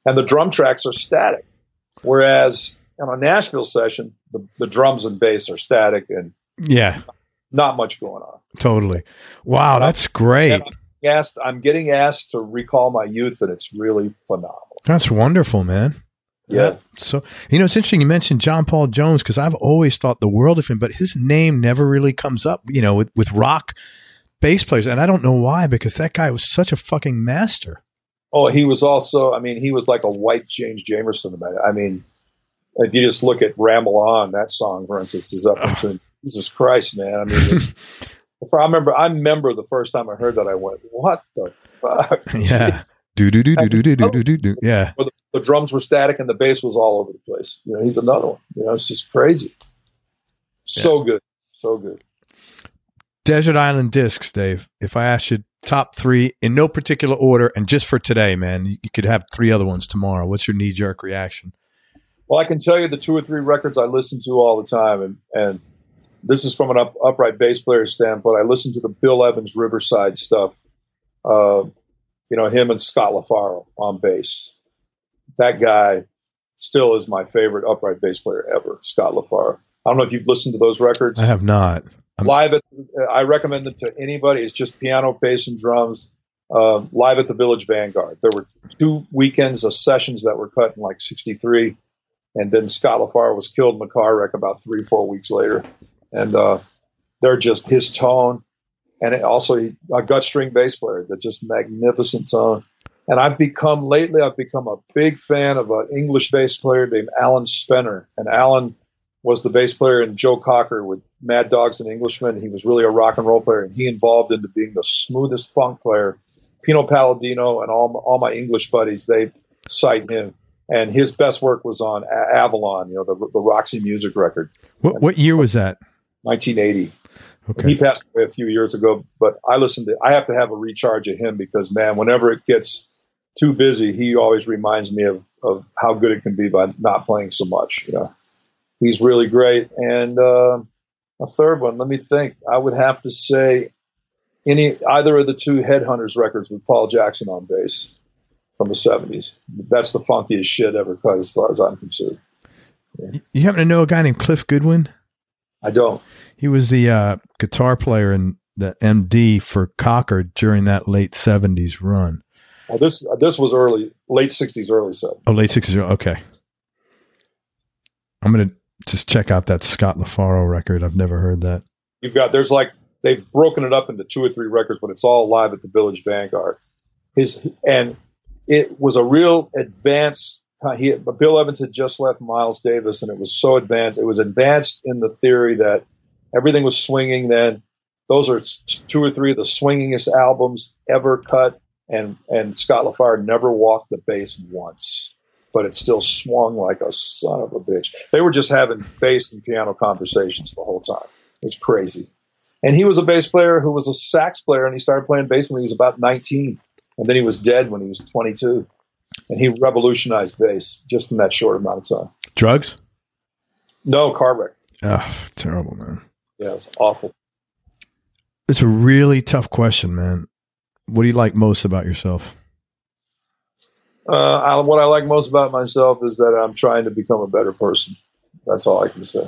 and the drum tracks are static. Whereas on a Nashville session, the, the drums and bass are static and yeah, not much going on. Totally. Wow, that's great. And I'm, asked, I'm getting asked to recall my youth, and it's really phenomenal. That's wonderful, man. Yeah. So, you know, it's interesting you mentioned John Paul Jones, because I've always thought the world of him, but his name never really comes up, you know, with, with rock bass players. And I don't know why, because that guy was such a fucking master. Oh, he was also, I mean, he was like a white James Jamerson. I mean, if you just look at Ramble On, that song, for instance, is up into oh. Jesus Christ, man. I mean, it's, I remember, I remember the first time I heard that, I went, what the fuck? Yeah. Do, do, do, do, do, do, do, do, do. Yeah. The, the drums were static and the bass was all over the place. You know, he's another one. You know, it's just crazy. So yeah. good. So good. Desert Island Discs, Dave. If I asked you top three in no particular order, and just for today, man, you could have three other ones tomorrow. What's your knee jerk reaction? Well, I can tell you the two or three records I listen to all the time, and, and this is from an up, upright bass player standpoint. I listen to the Bill Evans Riverside stuff. Uh, you know, him and Scott LaFaro on bass. That guy still is my favorite upright bass player ever, Scott LaFaro. I don't know if you've listened to those records. I have not. I'm- Live at, I recommend them to anybody. It's just piano, bass, and drums. Uh, live at the Village Vanguard. There were two weekends of sessions that were cut in like sixty-three, and then Scott LaFaro was killed in a car wreck about three, four weeks later. And uh, they're just his tone, and it also he, a gut string bass player. That just magnificent tone. And I've become lately, I've become a big fan of an English bass player named Alan Spenner, and Alan was the bass player in Joe Cocker with Mad Dogs and Englishmen. He was really a rock and roll player, and he evolved into being the smoothest funk player. Pino Palladino and all, all my English buddies, they cite him. And his best work was on A- Avalon, you know, the, the Roxy Music record. What, what year was that? nineteen eighty. Okay. He passed away a few years ago, but I listened to, I have to have a recharge of him because, man, whenever it gets too busy, he always reminds me of, of how good it can be by not playing so much, you know. He's really great. And uh, a third one, let me think. I would have to say any either of the two Headhunters records with Paul Jackson on bass from the seventies. That's the funkiest shit ever cut as far as I'm concerned. Yeah. You happen to know a guy named Cliff Goodwin? I don't. He was the uh, guitar player in the M D for Cocker during that late seventies run. Well, this this was early, late sixties, early seventies. Oh, late sixties. Okay. I'm going to just check out that Scott LaFaro record. I've never heard that. You've got, there's like, they've broken it up into two or three records, but it's all live at the Village Vanguard. His, and it was a real advanced, he, Bill Evans had just left Miles Davis, and it was so advanced. It was advanced in the theory that everything was swinging then. Those are two or three of the swingingest albums ever cut, and, and Scott LaFaro never walked the bass once. But it still swung like a son of a bitch. They were just having bass and piano conversations the whole time. It was crazy. And he was a bass player who was a sax player, and he started playing bass when he was about nineteen. And then he was dead when he was twenty-two. And he revolutionized bass just in that short amount of time. Drugs? No, car wreck. Oh, terrible, man. Yeah, it was awful. It's a really tough question, man. What do you like most about yourself? Uh, I, what I like most about myself is that I'm trying to become a better person. That's all I can say.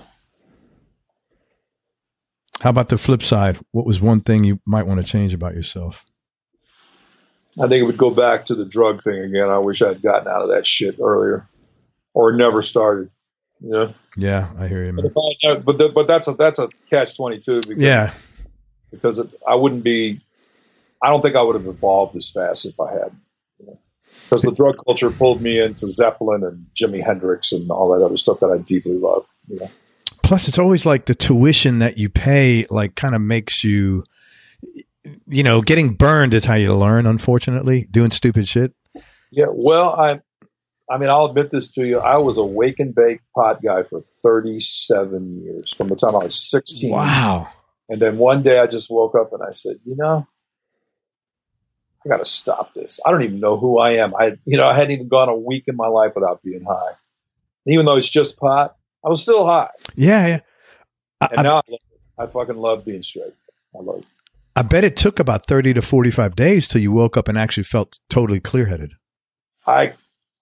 How about the flip side? What was one thing you might want to change about yourself? I think it would go back to the drug thing again. I wish I'd gotten out of that shit earlier, or never started. You know? Yeah, I hear you, man. But, if I, but, the, but that's a that's a catch twenty-two. Because, yeah, because it, I wouldn't be. I don't think I would have evolved as fast if I had. You know? Because the drug culture pulled me into Zeppelin and Jimi Hendrix and all that other stuff that I deeply love. You know? Plus, it's always like the tuition that you pay, like, kind of makes you, you know, getting burned is how you learn. Unfortunately, doing stupid shit. Yeah, well, I, I mean, I'll admit this to you. I was a wake and bake pot guy for thirty-seven years, from the time I was sixteen. Wow. And then one day I just woke up and I said, you know, I got to stop this. I don't even know who I am. I, you know, I hadn't even gone a week in my life without being high. And even though it's just pot, I was still high. Yeah, yeah. I, and now I, love it. I fucking love being straight. I love it. I bet it took about thirty to forty-five days till you woke up and actually felt totally clear-headed. I,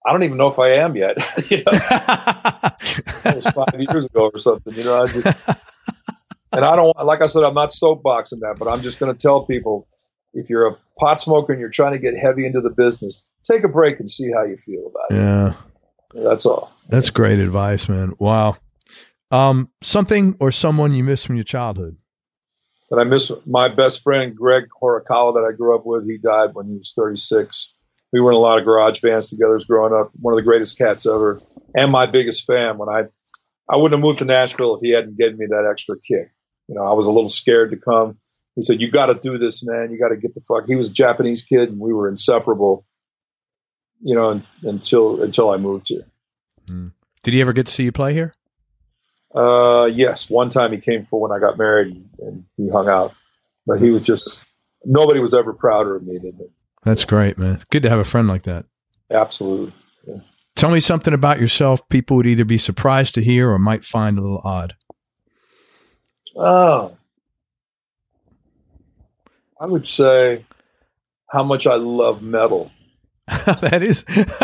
I don't even know if I am yet. You know, that was five years ago or something. You know, I just, and I don't like I said, I'm not soapboxing that, but I'm just going to tell people, if you're a pot smoker and you're trying to get heavy into the business, take a break and see how you feel about it. Yeah, that's all. That's great advice, man. Wow. Um, something or someone you miss from your childhood? That I miss my best friend Greg Horikawa that I grew up with. He died when he was thirty-six. We were in a lot of garage bands together as growing up. One of the greatest cats ever, and my biggest fan. When I, I wouldn't have moved to Nashville if he hadn't given me that extra kick. You know, I was a little scared to come. He said, "You got to do this, man. You got to get the fuck." He was a Japanese kid, and we were inseparable. You know, until until I moved here. Mm. Did he ever get to see you play here? Uh, yes. One time he came for when I got married, and he hung out. But he was just nobody was ever prouder of me than him. That's great, man. Good to have a friend like that. Absolutely. Yeah. Tell me something about yourself people would either be surprised to hear or might find a little odd. Oh, I would say how much I love metal. That is,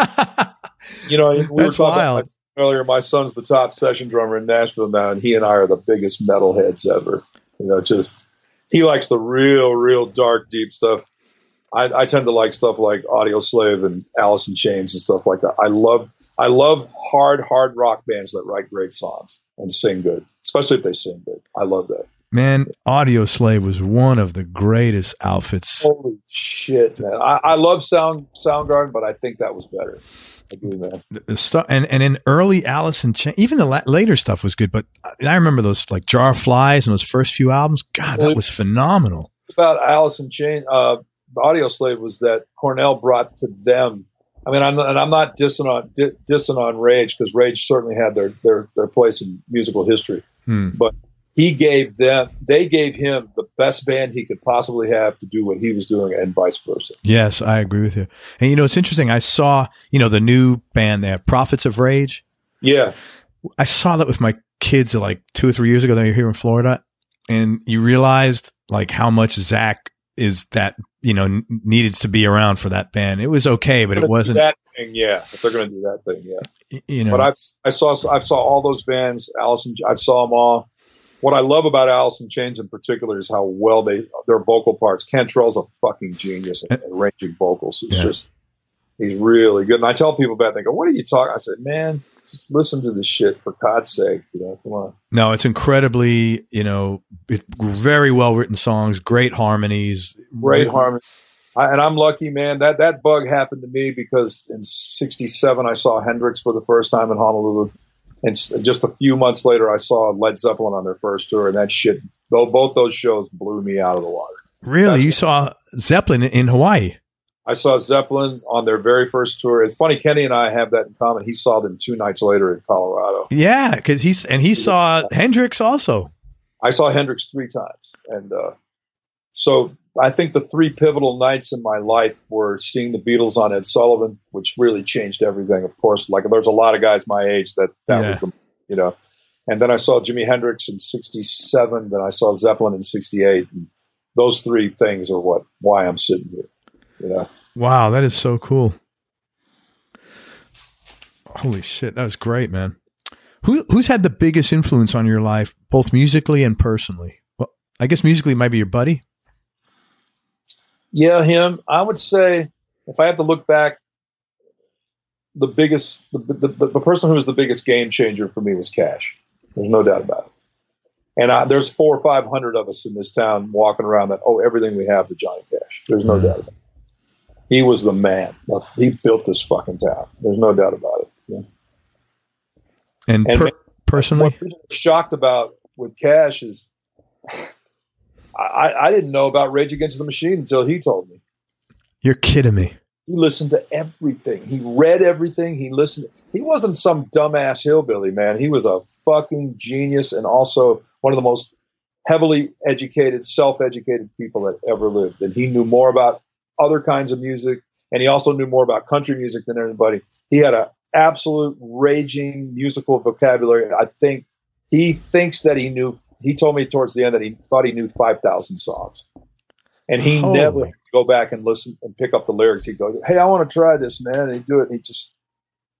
you know, we were That's talking wild. about my, earlier. My son's the top session drummer in Nashville now, and he and I are the biggest metalheads ever. You know, just he likes the real, real dark, deep stuff. I, I tend to like stuff like Audio Slave and Alice in Chains and stuff like that. I love, I love hard, hard rock bands that write great songs and sing good, especially if they sing good. I love that. Man, Audio Slave was one of the greatest outfits. Holy shit, man! I, I love Sound Soundgarden, but I think that was better. I do, man. The, the stuff, and, and in early Alice in Chains, even the la- later stuff was good, but I remember those like Jar of Flies and those first few albums. God, that was phenomenal. About Alice in Chains, uh, Audio Slave was that Cornell brought to them. I mean, I'm and I'm not dissing on di- dissing on Rage, because Rage certainly had their their their place in musical history, Hmm. but he gave them, they gave him the best band he could possibly have to do what he was doing, and vice versa. Yes, I agree with you. And you know, it's interesting. I saw, you know, the new band they have, Prophets of Rage. Yeah. I saw that with my kids like two or three years ago. They were here in Florida, and you realized like how much Zach is that, you know, n- needed to be around for that band. It was okay, but it wasn't that thing. Yeah. If they're going to do that thing. Yeah. y- you know, But I've, I saw, I saw all those bands, Allison, I saw them all. What I love about Alice in Chains in particular is how well they, their vocal parts. Cantrell's a fucking genius at arranging vocals. It's Yeah. just, he's really good. And I tell people about it, they go, "What are you talking?" I said, "Man, just listen to this shit for God's sake. You know, come on." no, it's incredibly, you know, it, very well written songs, great harmonies, Great harmony. I, and I'm lucky, man. That that bug happened to me because in sixty-seven I saw Hendrix for the first time in Honolulu. And s- just a few months later, I saw Led Zeppelin on their first tour, and that shit, though, both those shows blew me out of the water. Really, That's you what- saw Zeppelin in Hawaii? I saw Zeppelin on their very first tour. It's funny, Kenny and I have that in common. He saw them two nights later in Colorado. Yeah, because he's and he saw Hendrix also. I saw Hendrix three times. And uh, so I think the three pivotal nights in my life were seeing the Beatles on Ed Sullivan, which really changed everything. Of course, like there's a lot of guys my age that that Yeah. was the, you know, and then I saw Jimi Hendrix in sixty-seven. Then I saw Zeppelin in sixty-eight. And those three things are what, why I'm sitting here, you know? Wow, that is so cool. Holy shit, that was great, man. Who who's had the biggest influence on your life, both musically and personally? Well, I guess musically might be your buddy. Yeah, him. I would say if I have to look back, the biggest, the, the, the, the person who was the biggest game changer for me was Cash. There's no doubt about it. And I, there's four or five hundred of us in this town walking around that owe everything we have to Johnny Cash. There's no Mhm. doubt about it. He was the man. He built this fucking town. There's no doubt about it. Yeah. And, And per- man, personally, What people are shocked about with Cash is I, I didn't know about Rage Against the Machine until he told me. you're kidding me. He listened to everything. He read everything. He listened. He wasn't some dumbass hillbilly, man. He was a fucking genius and also one of the most heavily educated, self-educated people that ever lived. And he knew more about other kinds of music, and he also knew more about country music than anybody. He had an absolute raging musical vocabulary. I think he thinks that he knew. He told me towards the end that he thought he knew five thousand songs. And he Holy. never go back and listen and pick up the lyrics. He'd go, "Hey, I want to try this, man." And he'd do it. And he just,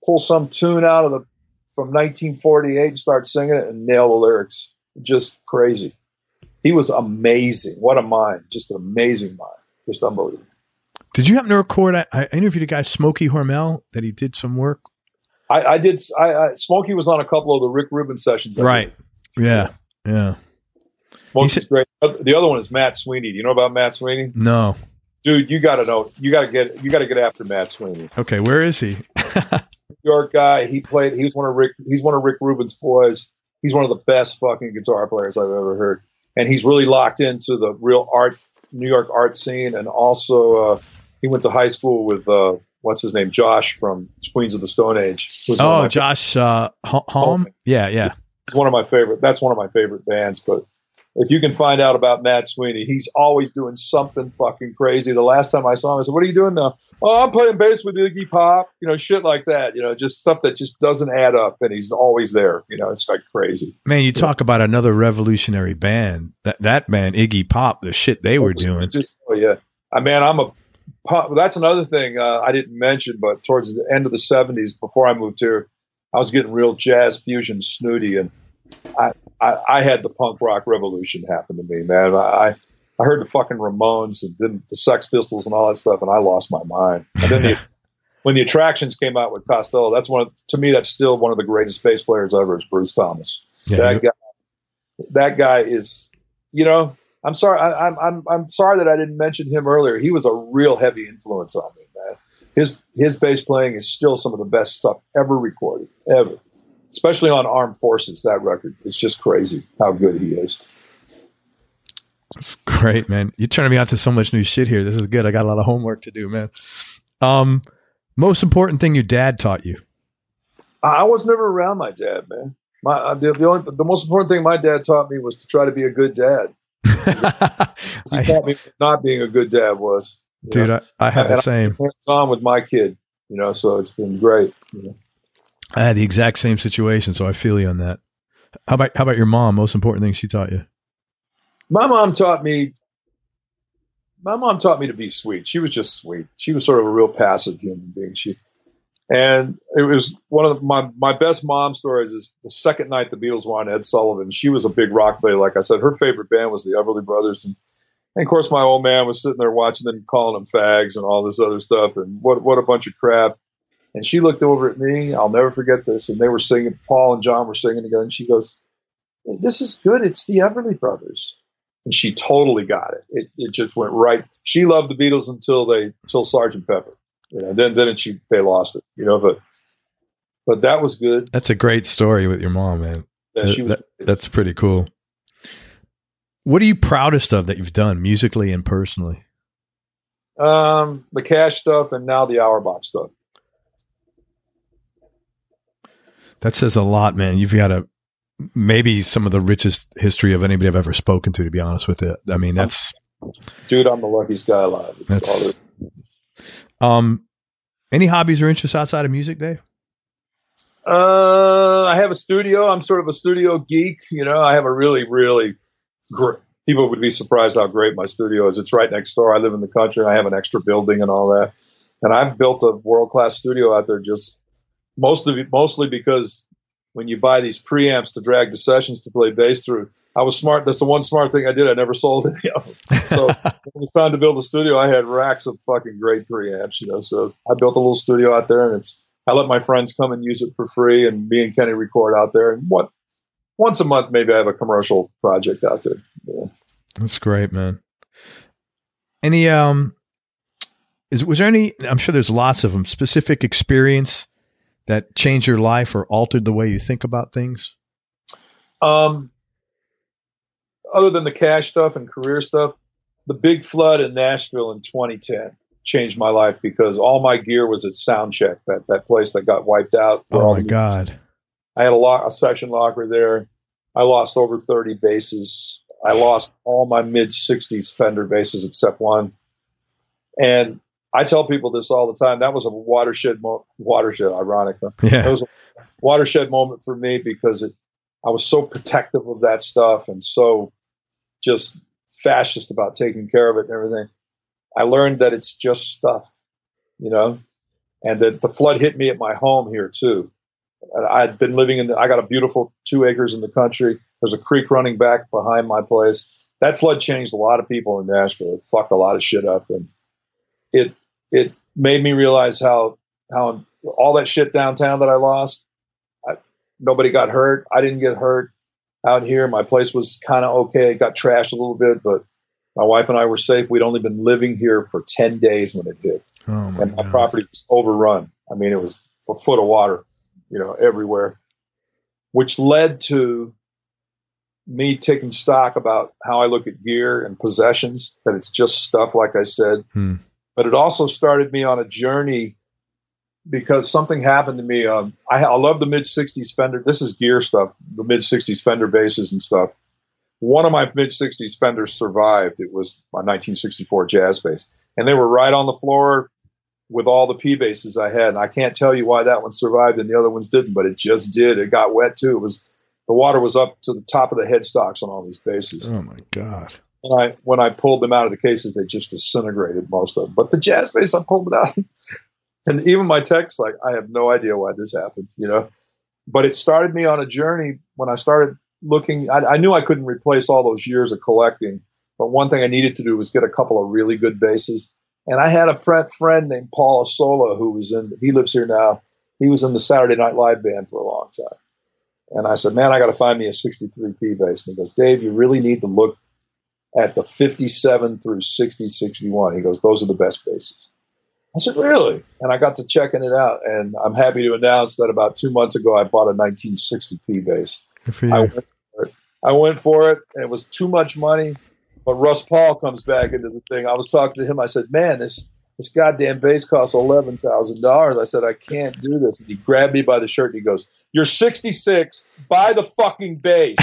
pull some tune out of the from nineteen forty-eight and start singing it and nail the lyrics. Just crazy. He was amazing. What a mind. Just an amazing mind. Just unbelievable. Did you happen to record? I, I interviewed a guy, Smokey Hormel, that he did some work. I, I did. I, I Smokey was on a couple of the Rick Rubin sessions. I right. did. Yeah. Yeah. Smokey's said, great. The other one is Matt Sweeney. Do you know about Matt Sweeney? No. Dude, you got to know. You got to get. You got to get after Matt Sweeney. Okay, where is he? New York guy. He played. He was one of Rick. He's one of Rick Rubin's boys. He's one of the best fucking guitar players I've ever heard, and he's really locked into the real art, New York art scene, and also uh, he went to high school with uh, what's his name, Josh from Queens of the Stone Age. Oh, Josh uh, Holm. Yeah, yeah. It's one of my favorite. That's one of my favorite bands. But if you can find out about Matt Sweeney, he's always doing something fucking crazy. The last time I saw him, I said, "What are you doing now?" "Oh, I'm playing bass with Iggy Pop." You know, shit like that. You know, just stuff that just doesn't add up. And he's always there. You know, it's like crazy. Man, you talk yeah. about another revolutionary band. That that band, Iggy Pop, the shit they were doing. Just oh yeah, I mean, I'm a. That's another thing uh, I didn't mention, but towards the end of the seventies, before I moved here, I was getting real jazz fusion snooty, and I, I, I had the punk rock revolution happen to me, man. I I heard the fucking Ramones and then the Sex Pistols and all that stuff, and I lost my mind. And then the, when the Attractions came out with Costello, that's one of, to me, that's still one of the greatest bass players ever. Is Bruce Thomas. Yeah, that guy, that guy is, you know. I'm sorry. I, I'm I'm I'm sorry that I didn't mention him earlier. He was a real heavy influence on me, man. His his bass playing is still some of the best stuff ever recorded, ever. Especially on Armed Forces, that record. It's just crazy how good he is. That's great, man. You're turning me on to so much new shit here. This is good. I got a lot of homework to do, man. Um, most important thing your dad taught you? I was never around my dad, man. My the, the only the most important thing my dad taught me was to try to be a good dad. He I, taught me what not being a good dad was. Dude, I, I had the same. I'm on with my kid, you know, so it's been great. You know? I had the exact same situation, so I feel you on that. How about how about your mom? Most important thing she taught you? My mom taught me. My mom taught me to be sweet. She was just sweet. She was sort of a real passive human being. She, and it was one of the, my my best mom stories is the second night the Beatles were on Ed Sullivan. She was a big rock buddy, like I said. Her favorite band was the Everly Brothers, and, and of course my old man was sitting there watching them, calling them fags and all this other stuff, and what what a bunch of crap. And she looked over at me. I'll never forget this. And they were singing. Paul and John were singing together, and she goes, "Hey, this is good. It's the Everly Brothers." And she totally got it. It it just went right. She loved the Beatles until they until Sergeant Pepper. You know, then then she they lost it. You know, but but that was good. That's a great story with your mom, man. Yeah, she was. That, that's pretty cool. What are you proudest of that you've done musically and personally? Um, the Cash stuff and now the Auerbach stuff. That says a lot, man. You've got a maybe some of the richest history of anybody I've ever spoken to, to be honest with it. I mean, that's dude, I'm the luckiest guy alive. It's that's, all um, any hobbies or interests outside of music, Dave? Uh, I have a studio. I'm sort of a studio geek. You know, I have a really, really great, people would be surprised how great my studio is. It's right next door. I live in the country and I have an extra building and all that. And I've built a world-class studio out there just mostly, mostly because when you buy these preamps to drag the sessions to play bass through, I was smart. That's the one smart thing I did. I never sold any of them. So when it was time to build a studio, I had racks of fucking great preamps, you know. So I built a little studio out there, and it's I let my friends come and use it for free, and me and Kenny record out there. And what once a month, maybe I have a commercial project out there. Yeah. That's great, man. Any um, is was there any? I'm sure there's lots of them. Specific experience that changed your life or altered the way you think about things? Um, other than the Cash stuff and career stuff, the big flood in Nashville in twenty ten changed my life because all my gear was at Soundcheck, that that place that got wiped out. Oh my God! I had a, lock, a session locker there. I lost over thirty basses. I lost all my mid sixties Fender basses except one. And I tell people this all the time. That was a watershed, mo- watershed, ironic. Huh? Yeah. It was a watershed moment for me because it, I was so protective of that stuff and so just fascist about taking care of it and everything. I learned that it's just stuff, you know, And the, the flood hit me at my home here too. I'd been living in the, I got a beautiful two acres in the country. There's a creek running back behind my place. That flood changed a lot of people in Nashville. It fucked a lot of shit up. And it, it made me realize how, how all that shit downtown that I lost, I, nobody got hurt. I didn't get hurt out here. My place was kind of okay. It got trashed a little bit, but my wife and I were safe. We'd only been living here for ten days when it hit. Oh my and my God. property was overrun. I mean, it was a foot of water, you know, everywhere, which led to me taking stock about how I look at gear and possessions, that it's just stuff, like I said. Hmm. But it also started me on a journey because something happened to me. Um, I, I love the mid sixties Fender. This is gear stuff, the mid sixties Fender basses and stuff. One of my mid sixties Fenders survived. It was my nineteen sixty-four jazz bass. And they were right on the floor with all the P basses I had. And I can't tell you why that one survived and the other ones didn't, but it just did. It got wet too. It was, the water was up to the top of the headstocks on all these basses. Oh my God. When I, when I pulled them out of the cases, they just disintegrated, most of them. But the jazz bass, I pulled it out. And even my tech's like, I have no idea why this happened, you know? But it started me on a journey when I started looking. I, I knew I couldn't replace all those years of collecting, but one thing I needed to do was get a couple of really good basses. And I had a friend named Paul Asola who was in, he lives here now. He was in the Saturday Night Live band for a long time. And I said, man, I got to find me a sixty-three P bass. And he goes, Dave, you really need to look at the fifty-seven through sixty, sixty-one. He goes, those are the best basses. I said, really? And I got to checking it out. And I'm happy to announce that about two months ago, I bought a nineteen sixty P bass. Good for you. I went for it. I went for it, and it was too much money. But Russ Paul comes back into the thing. I was talking to him. I said, man, this this goddamn bass costs eleven thousand dollars. I said, I can't do this. And he grabbed me by the shirt, and he goes, you're sixty-six. Buy the fucking bass.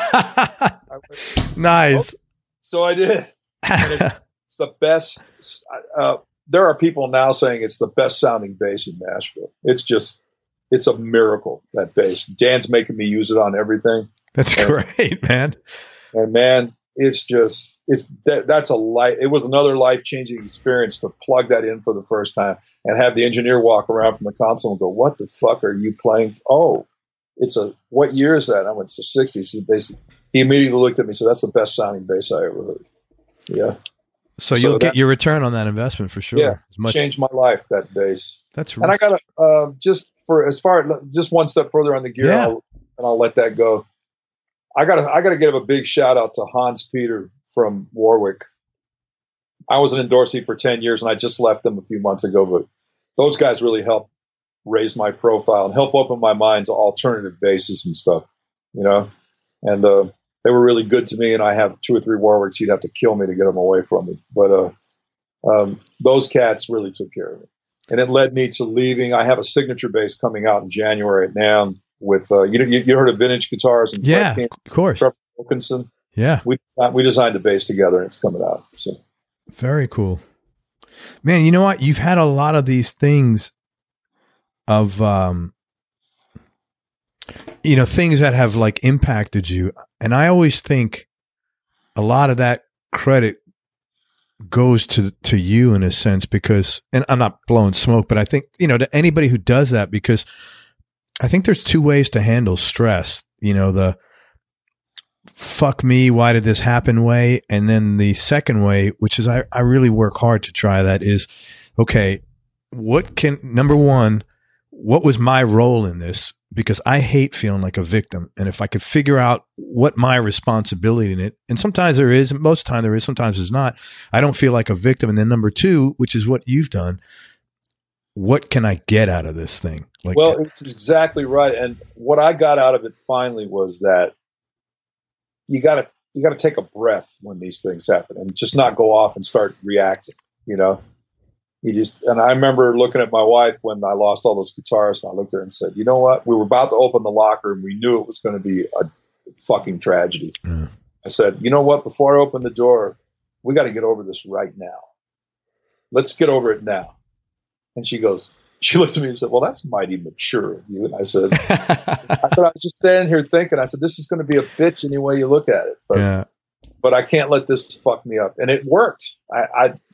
I went, Nice. okay. So I did. And it's, it's the best. Uh, there are people now saying it's the best sounding bass in Nashville. It's just, it's a miracle, that bass. Dan's making me use it on everything. That's and great, man. And man, it's just, it's that, that's a life. It was another life changing experience to plug that in for the first time and have the engineer walk around from the console and go, what the fuck are you playing? Oh, it's a, what year is that? I went, it's the sixties. He, basically, he immediately looked at me and said, that's the best sounding bass I ever heard. Yeah. So, So you'll that- get your return on that investment for sure. Yeah, As much- changed my life, that bass. That's And I got to, uh, just for, as far, just one step further on the gear, Yeah. I'll, and I'll let that go. I got to, I got to give a big shout out to Hans Peter from Warwick. I was an endorsee for ten years and I just left them a few months ago, but those guys really helped raise my profile and help open my mind to alternative basses and stuff, you know? And, uh, they were really good to me, and I have two or three Warwicks. You'd have to kill me to get them away from me. But uh, um, those cats really took care of me. And it led me to leaving. I have a signature bass coming out in January at NAMM with, uh, you, you, you heard of Vintage Guitars and yeah, Fred King, of course. Trevor Wilkinson. Yeah. We, we designed a bass together, and it's coming out. So Very cool. Man, you know what? You've had a lot of these things of, um, you know, things that have like impacted you. And I always think a lot of that credit goes to, to you in a sense, because, and I'm not blowing smoke, but I think, you know, to anybody who does that, because I think there's two ways to handle stress, you know, the fuck me, why did this happen way? And then the second way, which is I, I really work hard to try that, is, okay, what can, number one, what was my role in this? Because I hate feeling like a victim. And if I could figure out what my responsibility in it, and sometimes there is, most of the time there is, sometimes there's not, I don't feel like a victim. And then number two, which is what you've done, what can I get out of this thing? Like, well, it's exactly right. And what I got out of it finally was that you gotta, you gotta take a breath when these things happen and just not go off and start reacting, you know? You just, and I remember looking at my wife when I lost all those guitars, and I looked at her and said, you know what? We were about to open the locker and we knew it was going to be a fucking tragedy. Yeah. I said, you know what? Before I open the door, we got to get over this right now. Let's get over it now. And she goes, she looked at me and said, well, that's mighty mature of you. And I said, I, said I was just standing here thinking, I said, this is going to be a bitch any way you look at it. But, yeah. but I can't let this fuck me up. And it worked. I, I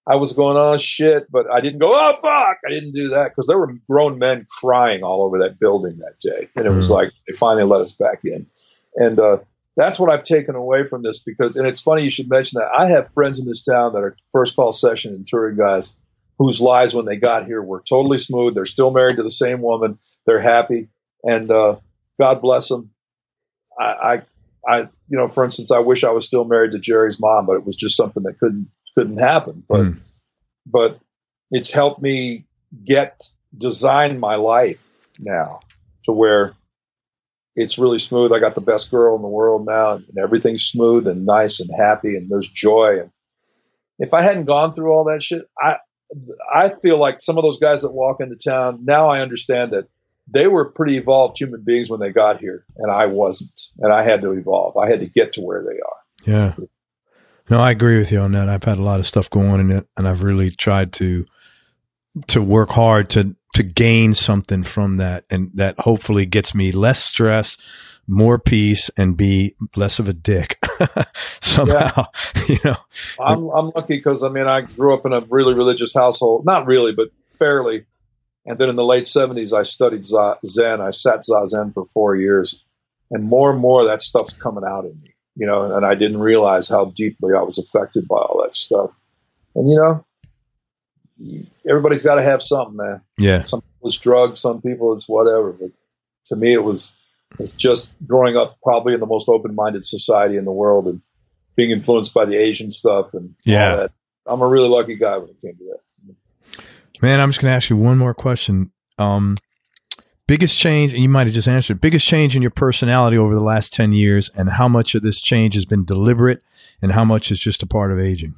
I was going, oh shit, but I didn't go, oh fuck. I didn't do that because there were grown men crying all over that building that day. And it was Mm. like, they finally let us back in. And uh, that's what I've taken away from this because, and it's funny you should mention that. I have friends in this town that are first call session and touring guys whose lives when they got here were totally smooth. They're still married to the same woman. They're happy. And uh, God bless them. I, I, I, you know, for instance, I wish I was still married to Jerry's mom, but it was just something that couldn't, couldn't happen. But, Mm. but it's helped me get, design my life now to where it's really smooth. I got the best girl in the world now and everything's smooth and nice and happy and there's joy. And if I hadn't gone through all that shit, I, I feel like some of those guys that walk into town, now I understand that they were pretty evolved human beings when they got here, and I wasn't. And I had to evolve. I had to get to where they are. Yeah. No, I agree with you on that. I've had a lot of stuff going on in it, and I've really tried to to work hard to to gain something from that, and that hopefully gets me less stress, more peace, and be less of a dick somehow. Yeah. You know, I'm I'm lucky because I mean I grew up in a really religious household, not really, but fairly. And then in the late seventies, I studied Zen. I sat Zazen for four years. And more and more of that stuff's coming out in me, you know, and I didn't realize how deeply I was affected by all that stuff. And, you know, everybody's got to have something, man. Yeah. Some people it's drugs, some people it's whatever. But to me, it was, it's just growing up probably in the most open-minded society in the world and being influenced by the Asian stuff and yeah. all that. I'm a really lucky guy when it came to that. Man, I'm just going to ask you one more question. Um, biggest change, and you might have just answered, biggest change in your personality over the last ten years, and how much of this change has been deliberate and how much is just a part of aging?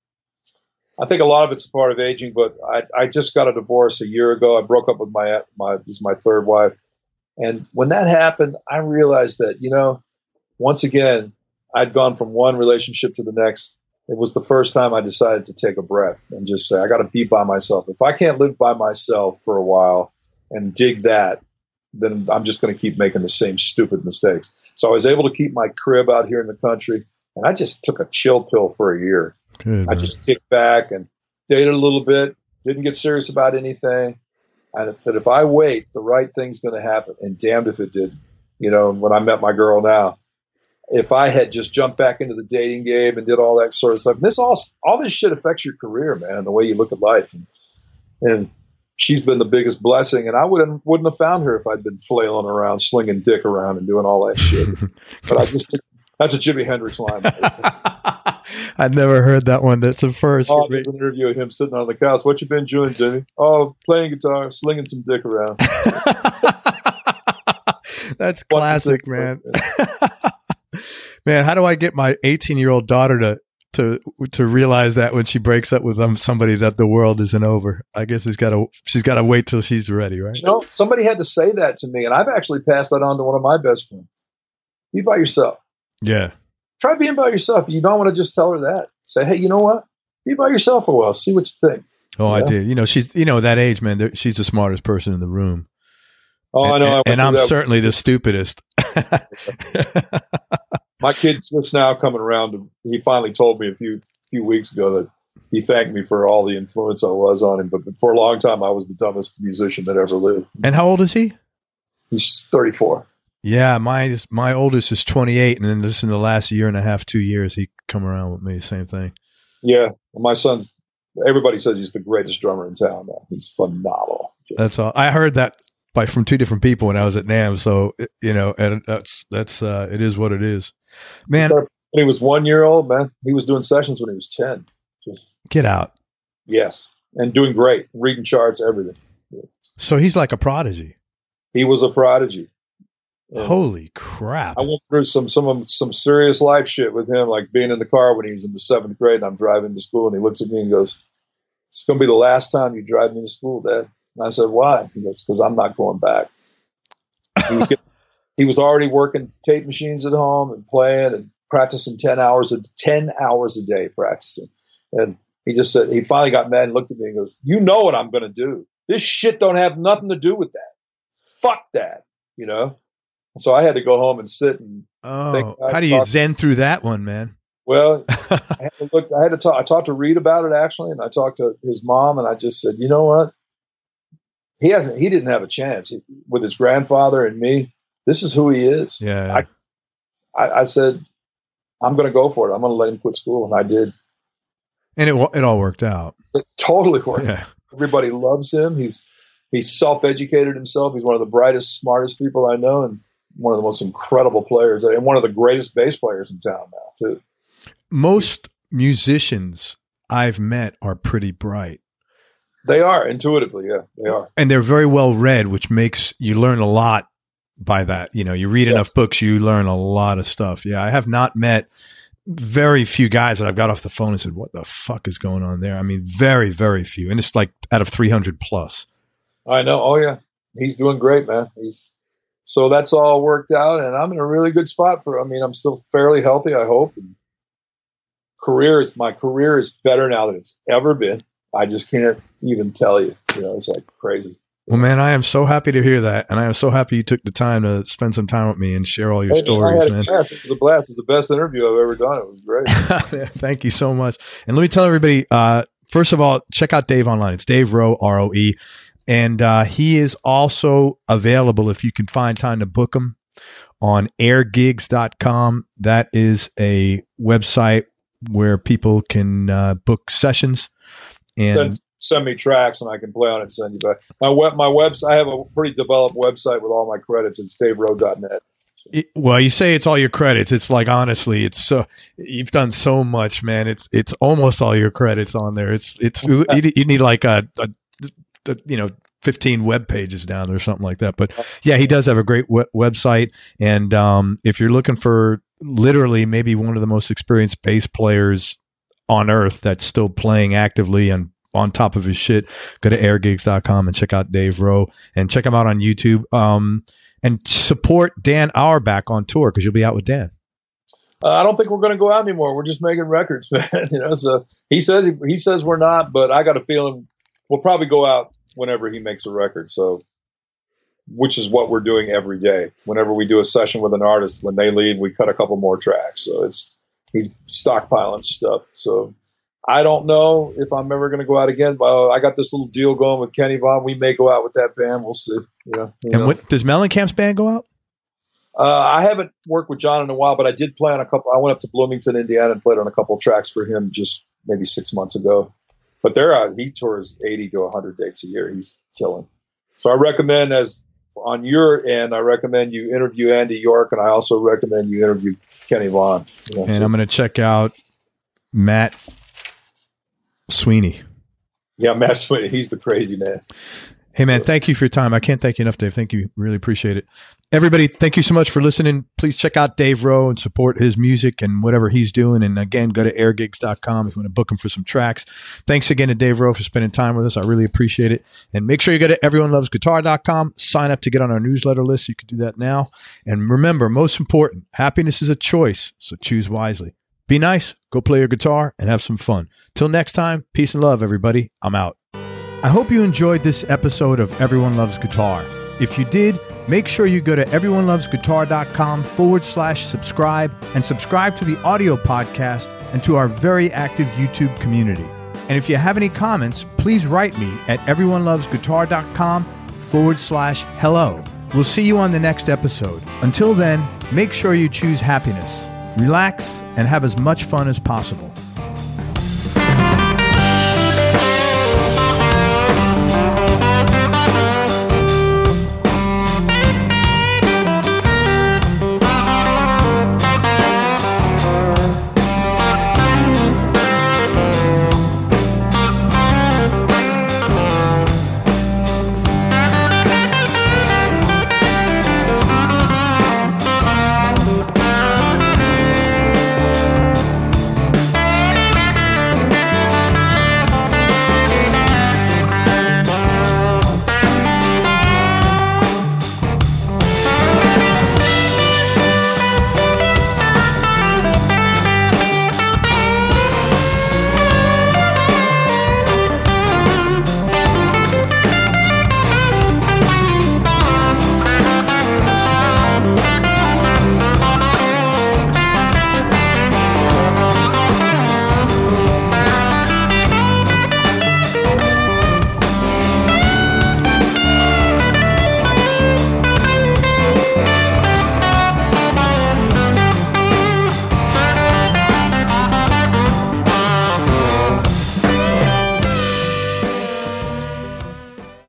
I think a lot of it's a part of aging, but I, I just got a divorce a year ago. I broke up with my, my, this is my third wife. And when that happened, I realized that, you know, once again, I'd gone from one relationship to the next. It was the first time I decided to take a breath and just say, I got to be by myself. If I can't live by myself for a while and dig that, then I'm just going to keep making the same stupid mistakes. So I was able to keep my crib out here in the country, and I just took a chill pill for a year. Good, I just kicked back and dated a little bit, didn't get serious about anything. And it said, if I wait, the right thing's going to happen. And damned if it didn't. You know, when I met my girl now, if I had just jumped back into the dating game and did all that sort of stuff, and this all, all this shit affects your career, man, and the way you look at life. And, and she's been the biggest blessing. And I wouldn't, wouldn't have found her if I'd been flailing around, slinging dick around and doing all that shit. But I just, that's a Jimi Hendrix line. I'd never heard that one. That's a first. Oh, there's an interview of him sitting on the couch. What you been doing, Jimmy? Oh, playing guitar, slinging some dick around. That's classic, man. Man, how do I get my eighteen-year-old daughter to to to realize that when she breaks up with um, somebody that the world isn't over? I guess she's got to she's got to wait till she's ready, right? You know, somebody had to say that to me, and I've actually passed that on to one of my best friends. Be by yourself. Yeah. Try being by yourself. You don't want to just tell her that. Say, hey, you know what? Be by yourself for a while. See what you think. Oh, you I know? did. You know, she's you know that age, man. She's the smartest person in the room. Oh, and, I know. I and I'm certainly the stupidest. My kid's just now coming around. He finally told me a few few weeks ago that he thanked me for all the influence I was on him. But for a long time, I was the dumbest musician that ever lived. And how old is he? He's thirty-four. Yeah, mine is, my oldest is twenty-eight, and then just in the last year and a half, two years, he come around with me. Same thing. Yeah, my son's. Everybody says he's the greatest drummer in town. Now he's phenomenal. That's all. I heard that by from two different people when I was at NAMM. So you know, and that's that's uh, it is what it is, man. When he was one year old, man, he was doing sessions when he was ten. Just get out. Yes, and doing great, reading charts, everything. So he's like a prodigy. He was a prodigy. And holy crap! I went through some some some serious life shit with him, like being in the car when he was in the seventh grade, and I'm driving to school, and he looks at me and goes, "It's going to be the last time you drive me to school, Dad." And I said, "Why?" He goes, "Because I'm not going back." He was, getting, he was already working tape machines at home and playing and practicing ten hours a ten hours a day practicing, and he just said he finally got mad and looked at me and goes, "You know what I'm going to do? This shit don't have nothing to do with that. Fuck that," you know. So I had to go home and sit and oh, think. How do you zen through that one, man? Well, I had to look. I had to talk. I talked to Reed about it actually, and I talked to his mom, and I just said, you know what? He hasn't. He didn't have a chance he, with his grandfather and me. This is who he is. Yeah. I, I, I said, I'm going to go for it. I'm going to let him quit school, and I did. And it it all worked out. It totally worked. Yeah. Everybody loves him. He's he's self-educated himself. He's one of the brightest, smartest people I know, and one of the most incredible players, and one of the greatest bass players in town now, too. Most musicians I've met are pretty bright. They are, intuitively, yeah, they are. And they're very well read, which makes you learn a lot by that. You know, you read yes. enough books, you learn a lot of stuff. Yeah, I have not met very few guys that I've got off the phone and said, what the fuck is going on there? I mean, very, very few. And it's like out of three hundred plus. I know. Oh, yeah. He's doing great, man. He's So that's all worked out, and I'm in a really good spot for, I mean, I'm still fairly healthy, I hope. And career is, my career is better now than it's ever been. I just can't even tell you. You know, it's like crazy. Well, man, I am so happy to hear that, and I am so happy you took the time to spend some time with me and share all your hey, stories, I had a man. blast. It was a blast. It's the best interview I've ever done. It was great. Thank you so much. And let me tell everybody, uh, first of all, check out Dave online. It's Dave Rowe, R O E. And uh, he is also available if you can find time to book him on air gigs dot com. That is a website where people can uh, book sessions. And send, send me tracks and I can play on it and send you back. My web, my website, I have a pretty developed website with all my credits. It's dave rowe dot net. It, well, you say it's all your credits. It's like, honestly, it's so, you've done so much, man. It's, it's almost all your credits on there. It's, it's, you, you need like a, a, a, you know, fifteen web pages down there or something like that. But yeah, he does have a great we- website. And, um, if you're looking for literally maybe one of the most experienced bass players on earth that's still playing actively and on top of his shit, go to air gigs dot com and check out Dave Rowe and check him out on YouTube. Um, and support Dan Auerbach on tour, because you'll be out with Dan. Uh, I don't think we're going to go out anymore. We're just making records, man. You know, so he says he, he says we're not, but I got a feeling we'll probably go out whenever he makes a record. So, which is what we're doing every day. Whenever we do a session with an artist, when they leave, we cut a couple more tracks. So it's he's stockpiling stuff. So I don't know if I'm ever going to go out again. But I got this little deal going with Kenny Vaughn. We may go out with that band. We'll see. Yeah. And what, does Mellencamp's band go out? Uh, I haven't worked with John in a while, but I did play on a couple. I went up to Bloomington, Indiana, and played on a couple tracks for him just maybe six months ago. But they're out. He tours eighty to one hundred dates a year. He's killing. So I recommend, as on your end, I recommend you interview Andy York, and I also recommend you interview Kenny Vaughn. You know, and so. I'm going to check out Matt Sweeney. Yeah, Matt Sweeney. He's the crazy man. Hey, man, thank you for your time. I can't thank you enough, Dave. Thank you. Really appreciate it. Everybody, thank you so much for listening. Please check out Dave Rowe and support his music and whatever he's doing. And again, go to air gigs dot com if you want to book him for some tracks. Thanks again to Dave Rowe for spending time with us. I really appreciate it. And make sure you go to everyone loves guitar dot com. Sign up to get on our newsletter list. You can do that now. And remember, most important, happiness is a choice, so choose wisely. Be nice, go play your guitar, and have some fun. Till next time, peace and love, everybody. I'm out. I hope you enjoyed this episode of Everyone Loves Guitar. If you did, make sure you go to everyone loves guitar dot com forward slash subscribe and subscribe to the audio podcast and to our very active YouTube community. And if you have any comments, please write me at everyone loves guitar dot com forward slash hello. We'll see you on the next episode. Until then, make sure you choose happiness, relax, and have as much fun as possible.